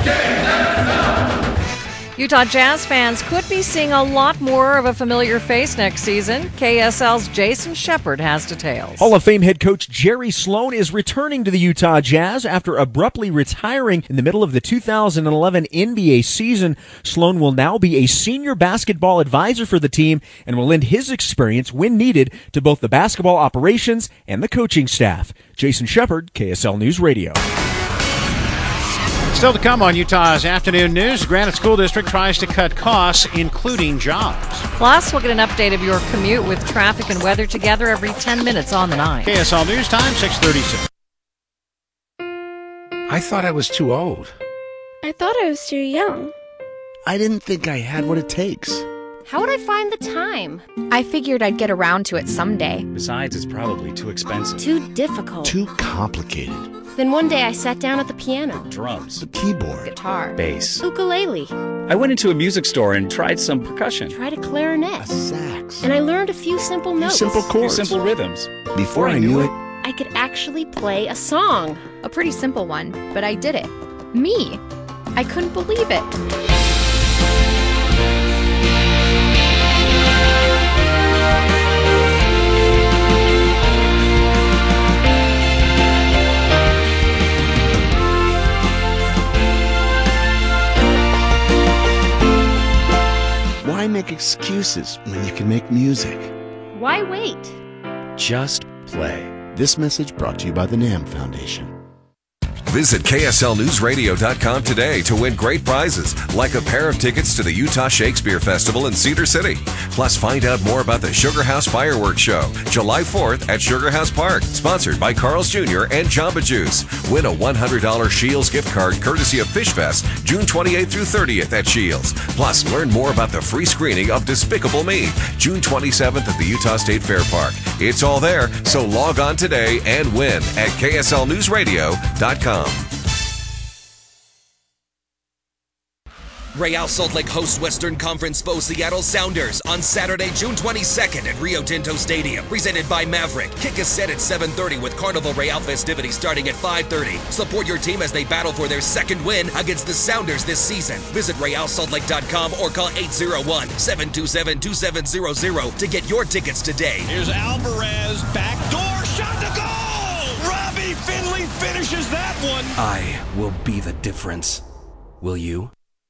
Speaker 3: Utah Jazz fans could be seeing a lot more of a familiar face next season. K S L's Jason Shepard has details.
Speaker 18: Hall of Fame head coach Jerry Sloan is returning to the Utah Jazz after abruptly retiring in the middle of the two thousand eleven N B A season. Sloan will now be a senior basketball advisor for the team and will lend his experience when needed to both the basketball operations and the coaching staff. Jason Shepard, K S L News Radio.
Speaker 2: Still to come on Utah's Afternoon News, Granite School District tries to cut costs, including jobs.
Speaker 3: Plus, we'll get an update of your commute with traffic and weather together every ten minutes on the nine.
Speaker 2: K S L News Time, six thirty-six.
Speaker 19: I thought I was too old.
Speaker 25: I thought I was too young.
Speaker 19: I didn't think I had what it takes.
Speaker 26: How would I find the time?
Speaker 27: I figured I'd get around to it someday.
Speaker 28: Besides, it's probably too expensive.
Speaker 26: Too difficult.
Speaker 19: Too complicated.
Speaker 26: Then one day I sat down at the piano.
Speaker 28: Drums.
Speaker 19: The keyboard.
Speaker 26: Guitar.
Speaker 28: Bass.
Speaker 26: Ukulele.
Speaker 28: I went into a music store and tried some percussion.
Speaker 26: Tried a clarinet.
Speaker 19: A sax.
Speaker 26: And I learned a few simple notes.
Speaker 19: Simple chords.
Speaker 28: A few simple rhythms.
Speaker 19: Before, Before I knew it,
Speaker 26: I could actually play a song.
Speaker 27: A pretty simple one, but I did it. Me. I couldn't believe it.
Speaker 19: Why make excuses when you can make music?
Speaker 26: Why wait?
Speaker 28: Just play.
Speaker 19: This message brought to you by the NAM Foundation.
Speaker 11: Visit K S L News Radio dot com today to win great prizes like a pair of tickets to the Utah Shakespeare Festival in Cedar City. Plus, find out more about the Sugar House Fireworks Show, July fourth at Sugar House Park, sponsored by Carl's Junior and Jamba Juice. Win a one hundred dollars Shields gift card courtesy of Fish Fest, June twenty-eighth through thirtieth at Shields. Plus, learn more about the free screening of Despicable Me, June twenty-seventh at the Utah State Fair Park. It's all there, so log on today and win at K S L News Radio dot com.
Speaker 27: Real Salt Lake hosts Western Conference foe Seattle Sounders on Saturday, June twenty-second at Rio Tinto Stadium. Presented by Maverick. Kick is set at seven thirty with Carnival Real festivities starting at five thirty. Support your team as they battle for their second win against the Sounders this season. Visit Real Salt Lake dot com or call eight oh one, seven two seven, two seven zero zero to get your tickets today.
Speaker 28: Here's Alvarez, backdoor shot to goal! Robbie Finley finishes that
Speaker 27: one.
Speaker 28: I will be the difference. Will you?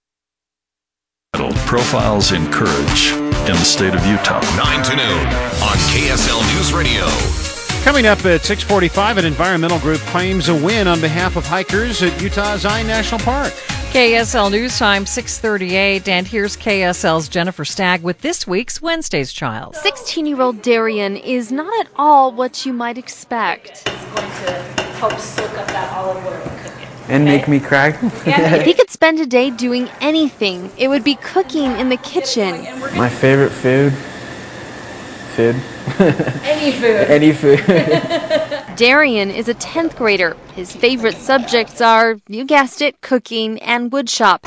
Speaker 1: Profiles in courage in the state of Utah.
Speaker 11: nine to noon on K S L News Radio.
Speaker 2: Coming up at six forty-five, an environmental group claims a win on behalf of hikers at Utah's Zion National Park.
Speaker 3: K S L News Time, six thirty-eight, and here's K S L's Jennifer Stagg with this week's Wednesday's Child.
Speaker 26: sixteen-year-old Darian is not at all what you might expect.
Speaker 5: It's going to help soak up that olive oil and cook it.
Speaker 7: And
Speaker 5: okay?
Speaker 7: make me cry.
Speaker 26: If he could spend a day doing anything, it would be cooking in the kitchen.
Speaker 7: My favorite food? Food?
Speaker 26: Any food.
Speaker 7: Any food.
Speaker 26: Darian is a tenth grader. His favorite subjects are, you guessed it, cooking and woodshop.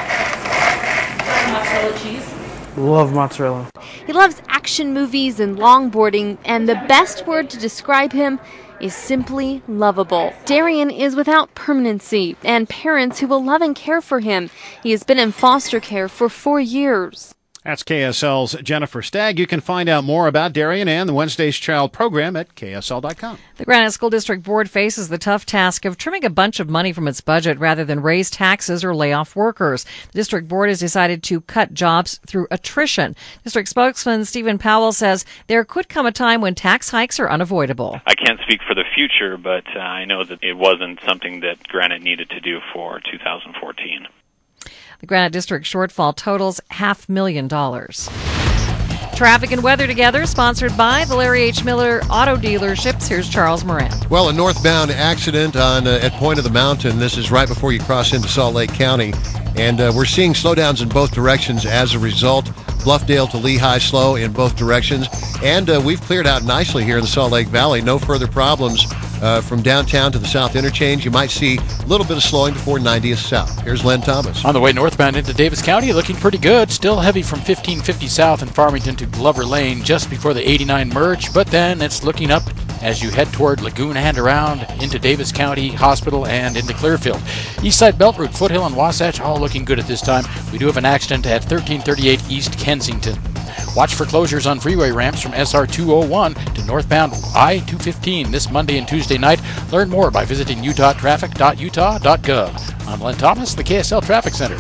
Speaker 5: Mozzarella cheese.
Speaker 7: Love mozzarella.
Speaker 26: He loves action movies and longboarding, and the best word to describe him is simply lovable. Darian is without permanency and parents who will love and care for him. He has been in foster care for four years.
Speaker 2: That's K S L's Jennifer Stagg. You can find out more about Darian and the Wednesday's Child program at K S L dot com.
Speaker 3: The Granite School District Board faces the tough task of trimming a bunch of money from its budget rather than raise taxes or lay off workers. The district board has decided to cut jobs through attrition. District spokesman Stephen Powell says there could come a time when tax hikes are unavoidable.
Speaker 9: I can't speak for the future, but uh, I know that it wasn't something that Granite needed to do for two thousand fourteen.
Speaker 3: The Granite District shortfall totals half million dollars. Traffic and weather together, sponsored by the Larry H. Miller Auto Dealerships. Here's Charles Moran.
Speaker 12: Well, a northbound accident on uh, at Point of the Mountain. This is right before you cross into Salt Lake County. And uh, we're seeing slowdowns in both directions as a result. Bluffdale to Lehigh slow in both directions. And uh, we've cleared out nicely here in the Salt Lake Valley. No further problems uh, from downtown to the south interchange. You might see a little bit of slowing before ninetieth south. Here's Len Thomas.
Speaker 6: On the way northbound into Davis County, looking pretty good. Still heavy from fifteen fifty south in Farmington to Glover Lane just before the eighty-nine merge. But then it's looking up as you head toward Lagoon and around into Davis County Hospital and into Clearfield. Eastside Belt Route, Foothill and Wasatch, all looking good at this time. We do have an accident at thirteen thirty-eight East Kensington. Watch for closures on freeway ramps from S R two oh one to northbound I two fifteen this Monday and Tuesday night. Learn more by visiting utah traffic dot utah dot gov. I'm Len Thomas, the K S L Traffic Center.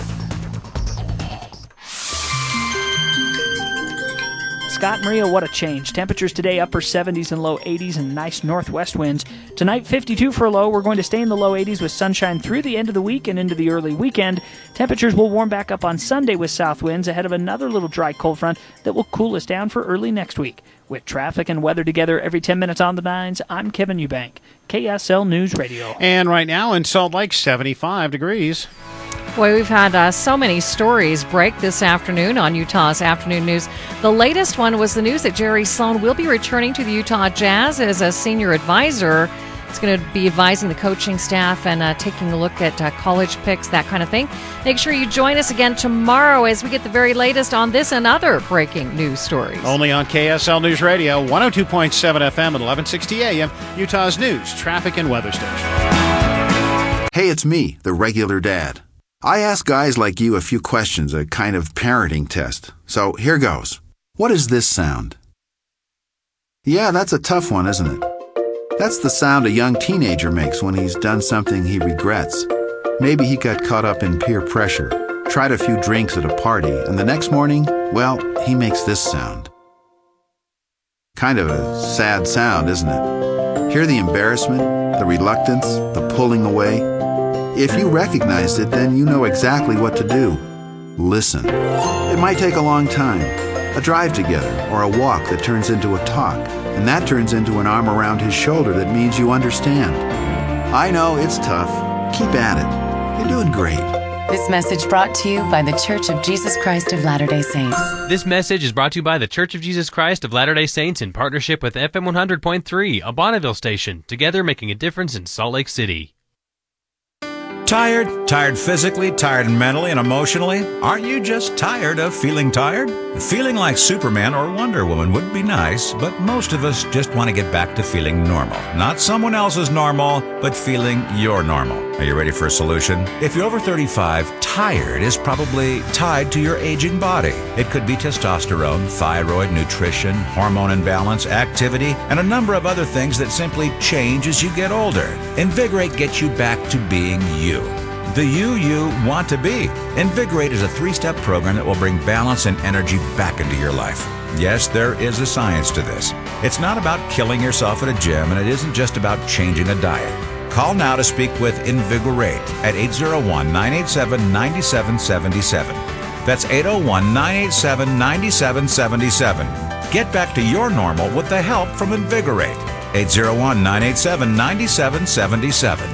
Speaker 14: Scott Maria, what a change. Temperatures today upper seventies and low eighties and nice northwest winds. Tonight fifty-two for a low. We're going to stay in the low eighties with sunshine through the end of the week and into the early weekend. Temperatures will warm back up on Sunday with south winds ahead of another little dry cold front that will cool us down for early next week. With traffic and weather together every ten minutes on the nines, I'm Kevin Eubank, K S L News Radio.
Speaker 2: And right now in Salt Lake, seventy-five degrees.
Speaker 3: Boy, we've had uh, so many stories break this afternoon on Utah's Afternoon News. The latest one was the news that Jerry Sloan will be returning to the Utah Jazz as a senior advisor. He's going to be advising the coaching staff and uh, taking a look at uh, college picks, that kind of thing. Make sure you join us again tomorrow as we get the very latest on this and other breaking news stories.
Speaker 2: Only on K S L News Radio, one oh two point seven F M at eleven sixty A M, Utah's news, traffic, and weather station.
Speaker 20: Hey, it's me, the regular dad. I ask guys like you a few questions, a kind of parenting test. So here goes. What is this sound? Yeah, that's a tough one, isn't it? That's the sound a young teenager makes when he's done something he regrets. Maybe he got caught up in peer pressure, tried a few drinks at a party, and the next morning, well, he makes this sound. Kind of a sad sound, isn't it? Hear the embarrassment, the reluctance, the pulling away. If you recognized it, then you know exactly what to do. Listen. It might take a long time, a drive together, or a walk that turns into a talk, and that turns into an arm around his shoulder that means you understand. I know, it's tough. Keep at it. You're doing great.
Speaker 21: This message brought to you by the Church of Jesus Christ of Latter-day Saints.
Speaker 29: This message is brought to you by the Church of Jesus Christ of Latter-day Saints in partnership with F M one hundred point three, a Bonneville station, together making a difference in Salt Lake City.
Speaker 4: Tired? Tired physically, tired mentally and emotionally? Aren't you just tired of feeling tired? Feeling like Superman or Wonder Woman would be nice, but most of us just want to get back to feeling normal. Not someone else's normal, but feeling your normal. Are you ready for a solution? If you're over thirty-five, tired is probably tied to your aging body. It could be testosterone, thyroid, nutrition, hormone imbalance, activity, and a number of other things that simply change as you get older. Invigorate gets you back to being you. The you you want to be. Invigorate is a three-step program that will bring balance and energy back into your life. Yes, there is a science to this. It's not about killing yourself at a gym, and it isn't just about changing a diet. Call now to speak with Invigorate at eight oh one, nine eight seven, nine seven seven seven. That's eight oh one, nine eight seven, nine seven seven seven. Get back to your normal with the help from Invigorate. eight oh one, nine eight seven, nine seven seven seven.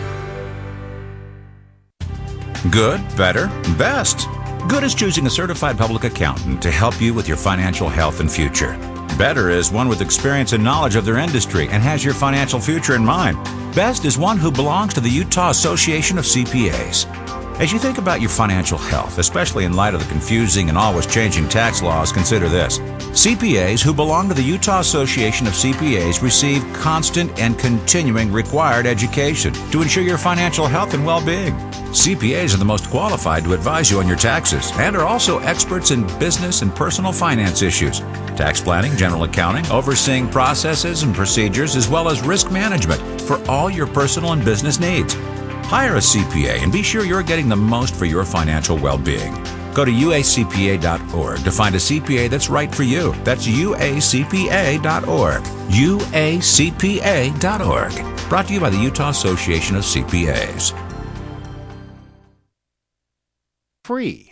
Speaker 4: Good, better, best. Good is choosing a certified public accountant to help you with your financial health and future. Better is one with experience and knowledge of their industry and has your financial future in mind. Best is one who belongs to the Utah Association of C P As. As you think about your financial health, especially in light of the confusing and always changing tax laws, consider this. C P As who belong to the Utah Association of C P As receive constant and continuing required education to ensure your financial health and well-being. C P As are the most qualified to advise you on your taxes and are also experts in business and personal finance issues, tax planning, general accounting, overseeing processes and procedures, as well as risk management for all your personal and business needs. Hire a C P A and be sure you're getting the most for your financial well-being. Go to U A C P A dot org to find a C P A that's right for you. That's U A C P A dot org. U A C P A dot org. Brought to you by the Utah Association of C P As.
Speaker 2: Free.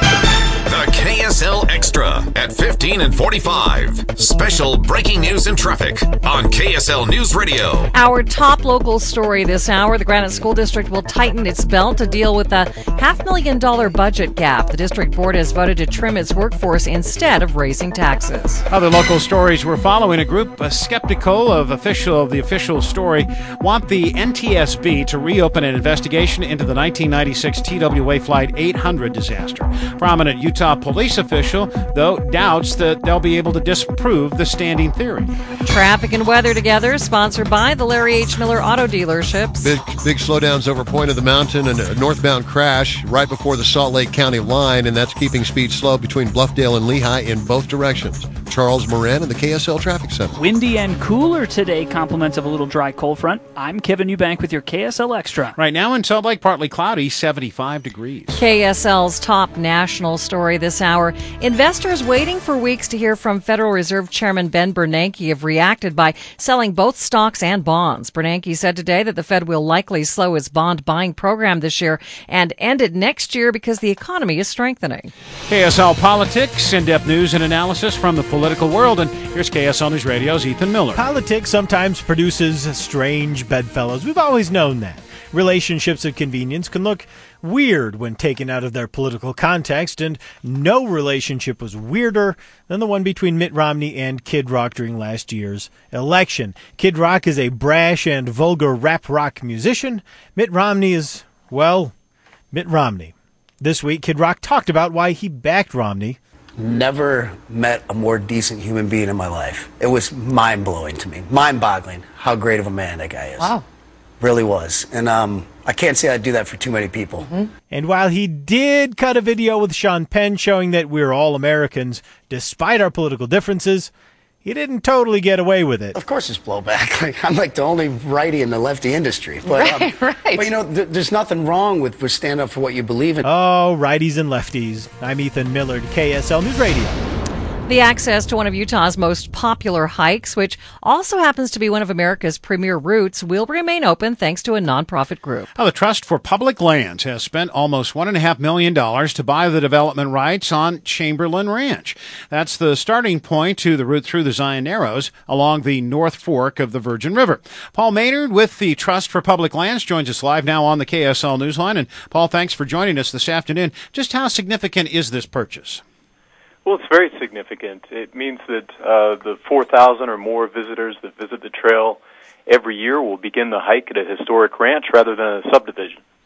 Speaker 10: The K S L Extra at fifteen and forty-five. Special breaking news and traffic on K S L News Radio.
Speaker 3: Our top local story this hour, the Granite School District will tighten its belt to deal with a half million dollar budget gap. The district board has voted to trim its workforce instead of raising taxes.
Speaker 2: Other local stories we're following. A group uh, skeptical of official of the official story want the N T S B to reopen an investigation into the nineteen ninety-six T W A Flight eight hundred disaster. Prominent Utah police official, though, doubts that they'll be able to disprove the standing theory.
Speaker 3: Traffic and weather together, sponsored by the Larry H. Miller Auto Dealerships.
Speaker 12: Big, big slowdowns over Point of the Mountain and a northbound crash right before the Salt Lake County line, and that's keeping speed slow between Bluffdale and Lehigh in both directions. Charles Moran in the K S L Traffic Center.
Speaker 14: Windy and cooler today, compliments of a little dry cold front. I'm Kevin Eubank with your K S L Extra.
Speaker 2: Right now in Salt Lake, partly cloudy, seventy-five degrees.
Speaker 3: K S L's top national story this hour. Investors waiting for weeks to hear from Federal Reserve Chairman Ben Bernanke have reacted by selling both stocks and bonds. Bernanke said today that the Fed will likely slow its bond buying program this year and end it next year because the economy is strengthening.
Speaker 2: K S L Politics, in-depth news and analysis from the political world. And here's K S L News Radio's Ethan Miller.
Speaker 13: Politics sometimes produces strange bedfellows. We've always known that. Relationships of convenience can look weird when taken out of their political context, and no relationship was weirder than the one between Mitt Romney and Kid Rock during last year's election. Kid Rock is a brash and vulgar rap rock musician. Mitt Romney is, well, Mitt Romney. This week, Kid Rock talked about why he backed Romney.
Speaker 15: Never met a more decent human being in my life. It was mind-blowing to me, mind-boggling how great of a man that guy is.
Speaker 3: Wow.
Speaker 15: Really was. And um, I can't say I'd do that for too many people.
Speaker 13: Mm-hmm. And while he did cut a video with Sean Penn showing that we're all Americans despite our political differences, he didn't totally get away with it.
Speaker 15: Of course it's blowback. Like, I'm like the only righty in the lefty industry. But,
Speaker 3: right,
Speaker 15: um,
Speaker 3: right.
Speaker 15: But, you know, th- there's nothing wrong with, with stand up for what you believe in.
Speaker 13: Oh, righties and lefties. I'm Ethan Millard, K S L News Radio.
Speaker 3: The access to one of Utah's most popular hikes, which also happens to be one of America's premier routes, will remain open thanks to a nonprofit group.
Speaker 2: Now, the Trust for Public Lands has spent almost one point five million dollars to buy the development rights on Chamberlain Ranch. That's the starting point to the route through the Zion Narrows along the North Fork of the Virgin River. Paul Maynard with the Trust for Public Lands joins us live now on the K S L Newsline. And, Paul, thanks for joining us this afternoon. Just how significant is this purchase?
Speaker 16: Well, it's very significant. It means that uh, the four thousand or more visitors that visit the trail every year will begin the hike at a historic ranch rather than a subdivision.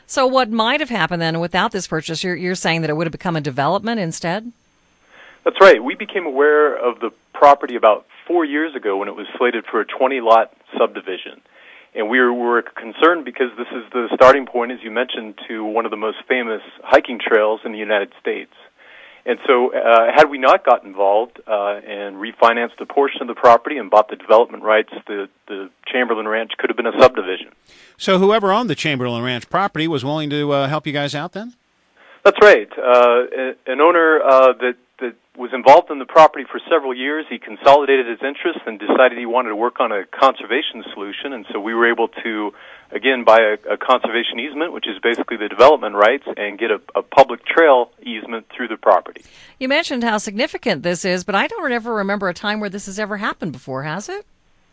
Speaker 3: So what might have happened then without this purchase? You're, you're saying that it would have become a development instead?
Speaker 16: That's right. We became aware of the property about four years ago when it was slated for a twenty-lot subdivision. And we were, were concerned because this is the starting point, as you mentioned, to one of the most famous hiking trails in the United States. And so uh, had we not got involved uh, and refinanced a portion of the property and bought the development rights, the, the Chamberlain Ranch could have been a subdivision.
Speaker 2: So whoever owned the Chamberlain Ranch property was willing to uh, help you guys out then?
Speaker 16: That's right. Uh, an owner uh, that, that was involved in the property for several years, he consolidated his interests and decided he wanted to work on a conservation solution, and so we were able to, again, buy a, a conservation easement, which is basically the development rights, and get a, a public trail easement through the property.
Speaker 3: You mentioned how significant this is, but I don't ever remember a time where this has ever happened before, has it?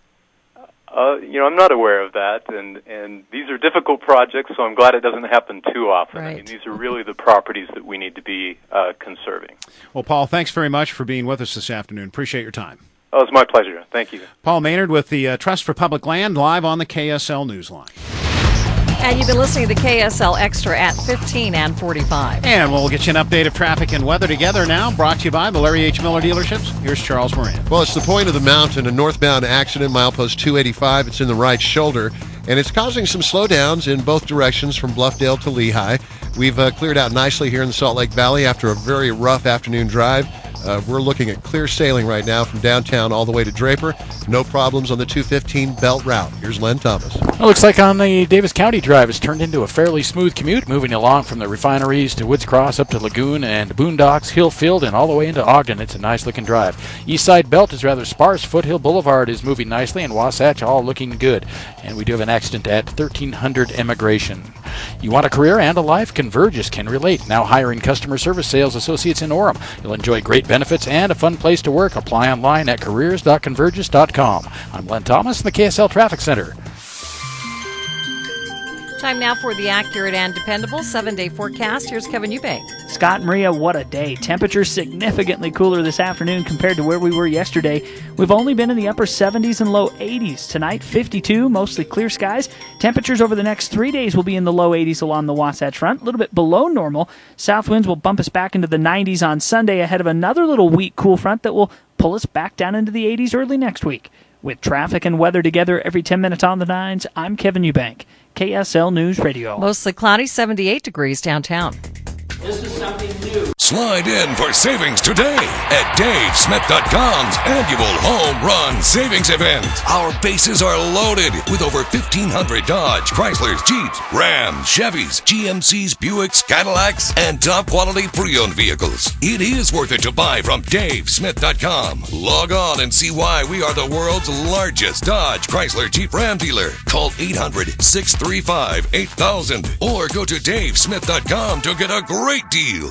Speaker 16: Uh, you know, I'm not aware of that, and, and these are difficult projects, so I'm glad it doesn't happen too often.
Speaker 3: Right.
Speaker 16: I mean, these are really the properties that we need to be uh, conserving.
Speaker 2: Well, Paul, thanks very much for being with us this afternoon. Appreciate your time.
Speaker 16: Oh, it's my pleasure. Thank you.
Speaker 2: Paul Maynard with the uh, Trust for Public Land, live on the K S L Newsline.
Speaker 3: And you've been listening to K S L Extra at fifteen and forty-five.
Speaker 2: And we'll get you an update of traffic and weather together now, brought to you by the Larry H. Miller dealerships. Here's Charles Moran.
Speaker 12: Well, it's the point of the mountain, a northbound accident, milepost two eighty-five. It's in the right shoulder, and it's causing some slowdowns in both directions from Bluffdale to Lehigh. We've uh, cleared out nicely here in the Salt Lake Valley after a very rough afternoon drive. Uh, we're looking at clear sailing right now from downtown all the way to Draper. No problems on the two fifteen Belt Route. Here's Len Thomas.
Speaker 6: It looks like on the Davis County Drive it's turned into a fairly smooth commute, moving along from the refineries to Woods Cross up to Lagoon and Boondocks, Hillfield, and all the way into Ogden. It's a nice-looking drive. East Side Belt is rather sparse. Foothill Boulevard is moving nicely, and Wasatch all looking good. And we do have an accident at thirteen hundred Immigration. You want a career and a life? Convergys can relate. Now hiring customer service sales associates in Orem. You'll enjoy great benefits and a fun place to work. Apply online at careers dot convergys dot com. I'm Len Thomas in the K S L Traffic Center.
Speaker 3: Time now for the accurate and dependable seven-day forecast. Here's Kevin Eubank.
Speaker 14: Scott and Maria, what a day. Temperatures significantly cooler this afternoon compared to where we were yesterday. We've only been in the upper seventies and low eighties. Tonight, fifty-two, mostly clear skies. Temperatures over the next three days will be in the low eighties along the Wasatch Front, a little bit below normal. South winds will bump us back into the nineties on Sunday ahead of another little weak cool front that will pull us back down into the eighties early next week. With traffic and weather together every ten minutes on the nines, I'm Kevin Eubank, K S L News Radio.
Speaker 3: Mostly cloudy, seventy-eight degrees downtown.
Speaker 14: This is something new.
Speaker 10: Slide in for savings today at Dave Smith dot com's annual Home Run Savings Event. Our bases are loaded with over fifteen hundred Dodge, Chryslers, Jeeps, Rams, Chevys, G M Cs, Buicks, Cadillacs, and top-quality pre-owned vehicles. It is worth it to buy from Dave Smith dot com. Log on and see why we are the world's largest Dodge, Chrysler, Jeep, Ram dealer. Call eight hundred, six three five, eight thousand or go to Dave Smith dot com to get a great deal.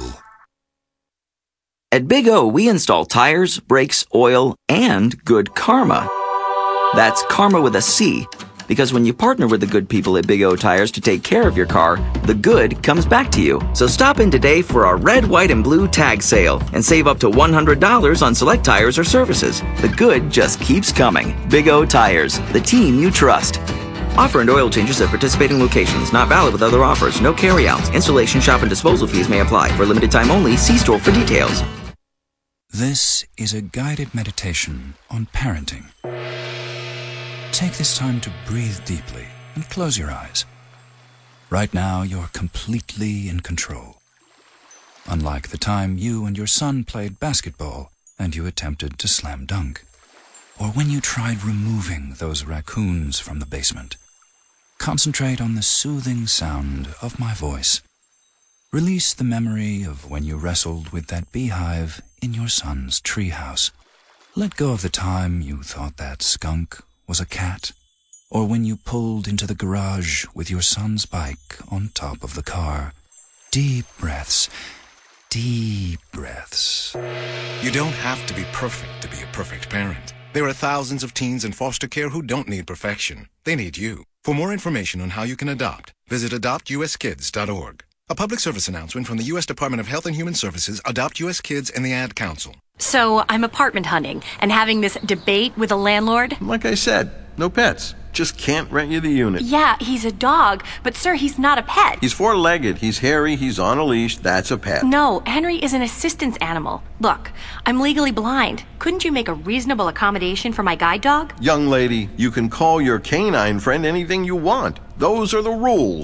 Speaker 8: At Big O, we install tires, brakes, oil, and good karma. That's karma with a C, because when you partner with the good people at Big O Tires to take care of your car, the good comes back to you. So stop in today for our red, white, and blue tag sale and save up to one hundred dollars on select tires or services. The good just keeps coming. Big O Tires, the team you trust. Offer and oil changes at participating locations. Not valid with other offers. No carryouts. Installation, shop, and disposal fees may apply. For limited time only, see store for details.
Speaker 17: This is a guided meditation on parenting. Take this time to breathe deeply and close your eyes. Right now, you're completely in control. Unlike the time you and your son played basketball and you attempted to slam dunk. Or when you tried removing those raccoons from the basement. Concentrate on the soothing sound of my voice. Release the memory of when you wrestled with that beehive in your son's treehouse. Let go of the time you thought that skunk was a cat, or when you pulled into the garage with your son's bike on top of the car. Deep breaths, deep breaths.
Speaker 18: You don't have to be perfect to be a perfect parent. There are thousands of teens in foster care who don't need perfection. They need you. For more information on how you can adopt, visit adopt u s kids dot org. A public service announcement from the U S Department of Health and Human Services, Adopt U S Kids, and the Ad Council.
Speaker 19: So I'm apartment hunting and having this debate with a landlord.
Speaker 22: Like I said, no pets.
Speaker 1: just can't rent you the unit.
Speaker 11: Yeah, he's a dog, but sir, he's not a pet.
Speaker 1: He's four-legged, he's hairy, he's on a leash, that's a pet.
Speaker 11: No, Henry is an assistance animal. Look, I'm legally blind. Couldn't you make a reasonable accommodation for my guide dog?
Speaker 1: Young lady, you can call your canine friend anything you want. Those are the rules.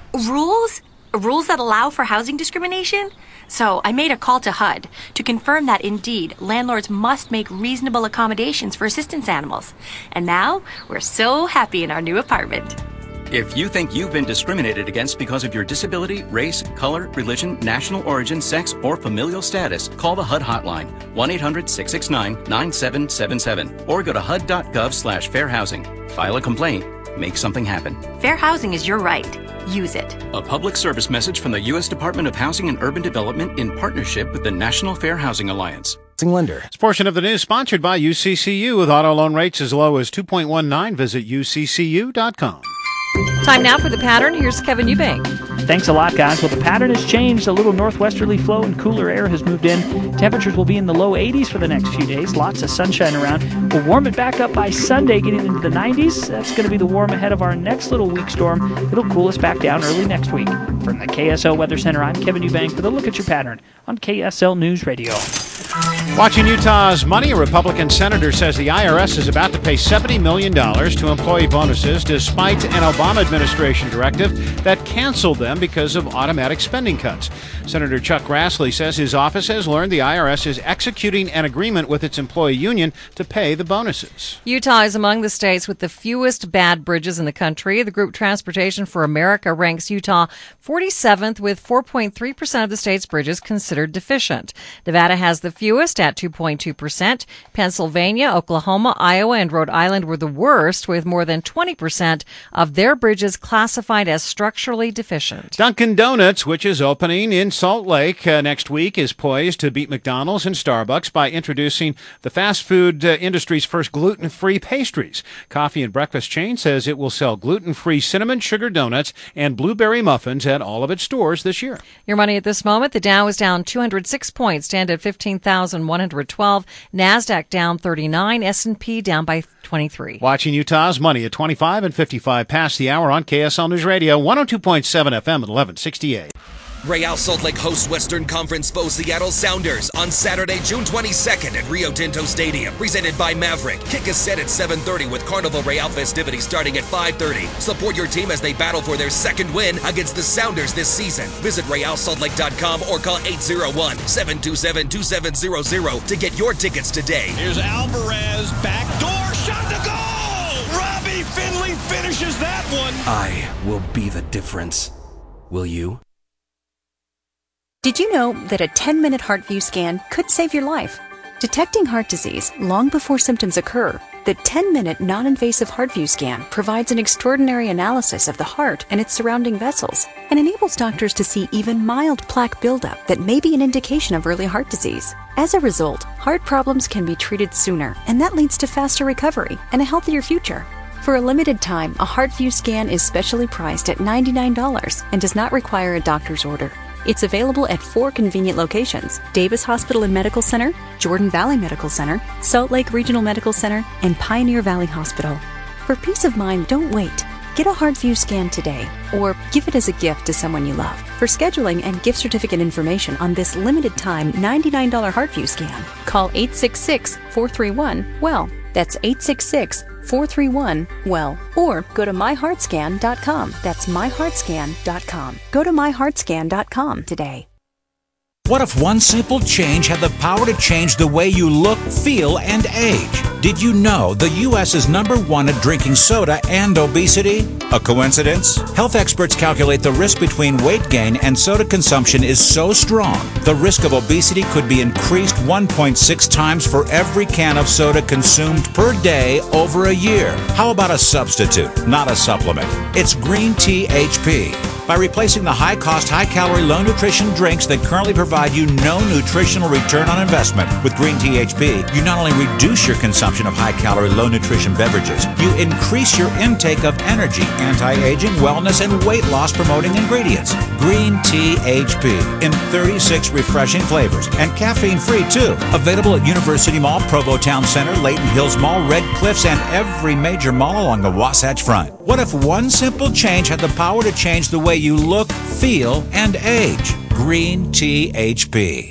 Speaker 11: Rules? Rules that allow for housing discrimination? So I made a call to H U D to confirm that indeed landlords must make reasonable accommodations for assistance animals. And now we're so happy in our new apartment.
Speaker 19: If you think you've been discriminated against because of your disability, race, color, religion, national origin, sex, or familial status, call the H U D hotline, one eight hundred, six six nine, nine seven seven seven, or go to H U D dot gov slash fair housing. File a complaint. Make something happen.
Speaker 11: Fair housing is your right. Use it.
Speaker 19: A public service message from the U S Department of Housing and Urban Development in partnership with the National Fair Housing Alliance.
Speaker 2: Lender. This portion of the news sponsored by U C C U with auto loan rates as low as two point one nine. Visit U C C U dot com.
Speaker 3: Time now for the pattern. Here's Kevin Eubank.
Speaker 14: Thanks a lot, guys. Well, the pattern has changed. A little northwesterly flow and cooler air has moved in. Temperatures will be in the low eighties for the next few days. Lots of sunshine around. We'll warm it back up by Sunday, getting into the nineties. That's going to be the warm ahead of our next little weak storm. It'll cool us back down early next week. From the K S L Weather Center, I'm Kevin Eubank with a look at your pattern on K S L News Radio.
Speaker 2: Watching Utah's money, a Republican senator says the I R S is about to pay seventy million dollars to employee bonuses despite an Obama administration directive that canceled them because of automatic spending cuts. Senator Chuck Grassley says his office has learned the I R S is executing an agreement with its employee union to pay the bonuses.
Speaker 3: Utah is among the states with the fewest bad bridges in the country. The group Transportation for America ranks Utah forty-seventh with four point three percent of the state's bridges considered deficient. Nevada has the fewest at two point two percent. Pennsylvania, Oklahoma, Iowa, and Rhode Island were the worst with more than twenty percent of their bridges classified as structurally deficient.
Speaker 2: Dunkin' Donuts, which is opening in Salt Lake uh, next week, is poised to beat McDonald's and Starbucks by introducing the fast food uh, industry's first gluten-free pastries. Coffee and breakfast chain says it will sell gluten-free cinnamon sugar donuts and blueberry muffins at all of its stores this year.
Speaker 3: Your money at this moment, the Dow is down two hundred six points, stand at fifteen thousand one hundred twelve. NASDAQ down thirty-nine, S and P down by twenty-three.
Speaker 2: Watching Utah's money at twenty-five and fifty-five past the hour on K S L News Radio, one oh two point seven F M at eleven sixty-eight.
Speaker 22: Real Salt Lake hosts Western Conference foe Seattle Sounders on Saturday, June twenty-second at Rio Tinto Stadium. Presented by Maverick. Kick is set at seven thirty with Carnival Real festivities starting at five thirty. Support your team as they battle for their second win against the Sounders this season. Visit real salt lake dot com or call eight oh one, seven two seven, two seven zero zero to get your tickets today.
Speaker 23: Here's Alvarez, backdoor shot to goal! Robbie Finley finishes that one.
Speaker 24: I will be the difference. Will you?
Speaker 25: Did you know that a ten-minute HeartView scan could save your life? Detecting heart disease long before symptoms occur, the ten-minute non-invasive HeartView scan provides an extraordinary analysis of the heart and its surrounding vessels and enables doctors to see even mild plaque buildup that may be an indication of early heart disease. As a result, heart problems can be treated sooner, and that leads to faster recovery and a healthier future. For a limited time, a HeartView scan is specially priced at ninety-nine dollars and does not require a doctor's order. It's available at four convenient locations: Davis Hospital and Medical Center, Jordan Valley Medical Center, Salt Lake Regional Medical Center, and Pioneer Valley Hospital. For peace of mind, don't wait. Get a HeartView scan today, or give it as a gift to someone you love. For scheduling and gift certificate information on this limited-time ninety-nine dollars HeartView scan, call eight six six, four three one, W E L L. That's eight six six, four three one, W E L L. Or go to my heart scan dot com. That's my heart scan dot com. Go to my heart scan dot com today.
Speaker 4: What if one simple change had the power to change the way you look, feel, and age? Did you know the U S is number one at drinking soda and obesity? A coincidence? Health experts calculate the risk between weight gain and soda consumption is so strong, the risk of obesity could be increased one point six times for every can of soda consumed per day over a year. How about a substitute, not a supplement? It's Green Tea H P. by replacing the high-cost, high-calorie, low-nutrition drinks that currently provide you no nutritional return on investment. With Green Tea H B, you not only reduce your consumption of high-calorie, low-nutrition beverages, you increase your intake of energy, anti-aging, wellness, and weight loss-promoting ingredients. Green Tea H B in thirty-six refreshing flavors and caffeine-free too. Available at University Mall, Provo Town Center, Layton Hills Mall, Red Cliffs, and every major mall along the Wasatch Front. What if one simple change had the power to change the way you look, feel, and age? Green Tea H B.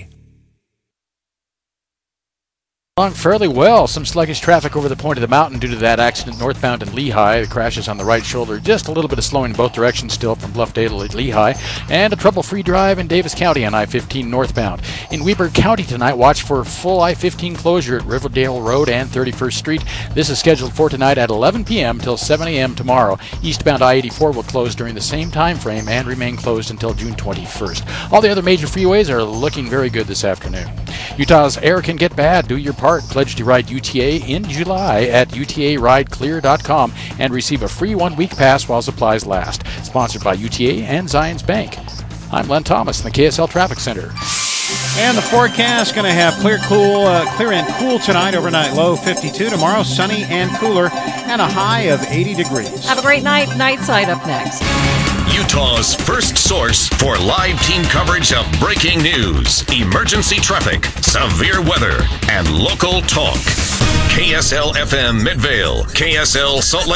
Speaker 6: Along fairly well. Some sluggish traffic over the point of the mountain due to that accident northbound in Lehigh. The crash is on the right shoulder. Just a little bit of slowing in both directions still from Bluffdale to Lehigh. And a trouble-free drive in Davis County on I fifteen northbound. In Weber County tonight, watch for full I fifteen closure at Riverdale Road and thirty-first Street. This is scheduled for tonight at eleven p.m. till seven a.m. tomorrow. Eastbound I eighty-four will close during the same time frame and remain closed until June twenty-first. All the other major freeways are looking very good this afternoon. Utah's air can get bad. Do your part. Pledge to ride U T A in July at U T A ride clear dot com and receive a free one-week pass while supplies last. Sponsored by U T A and Zions Bank. I'm Len Thomas in the K S L Traffic Center.
Speaker 2: And the forecast going to have clear, cool, uh, clear and cool tonight. Overnight low fifty-two. Tomorrow sunny and cooler, and a high of eighty degrees.
Speaker 3: Have a great night. Night side up next.
Speaker 10: Utah's first source for live team coverage of breaking news, emergency traffic, severe weather, and local talk. K S L F M Midvale, K S L Salt Lake.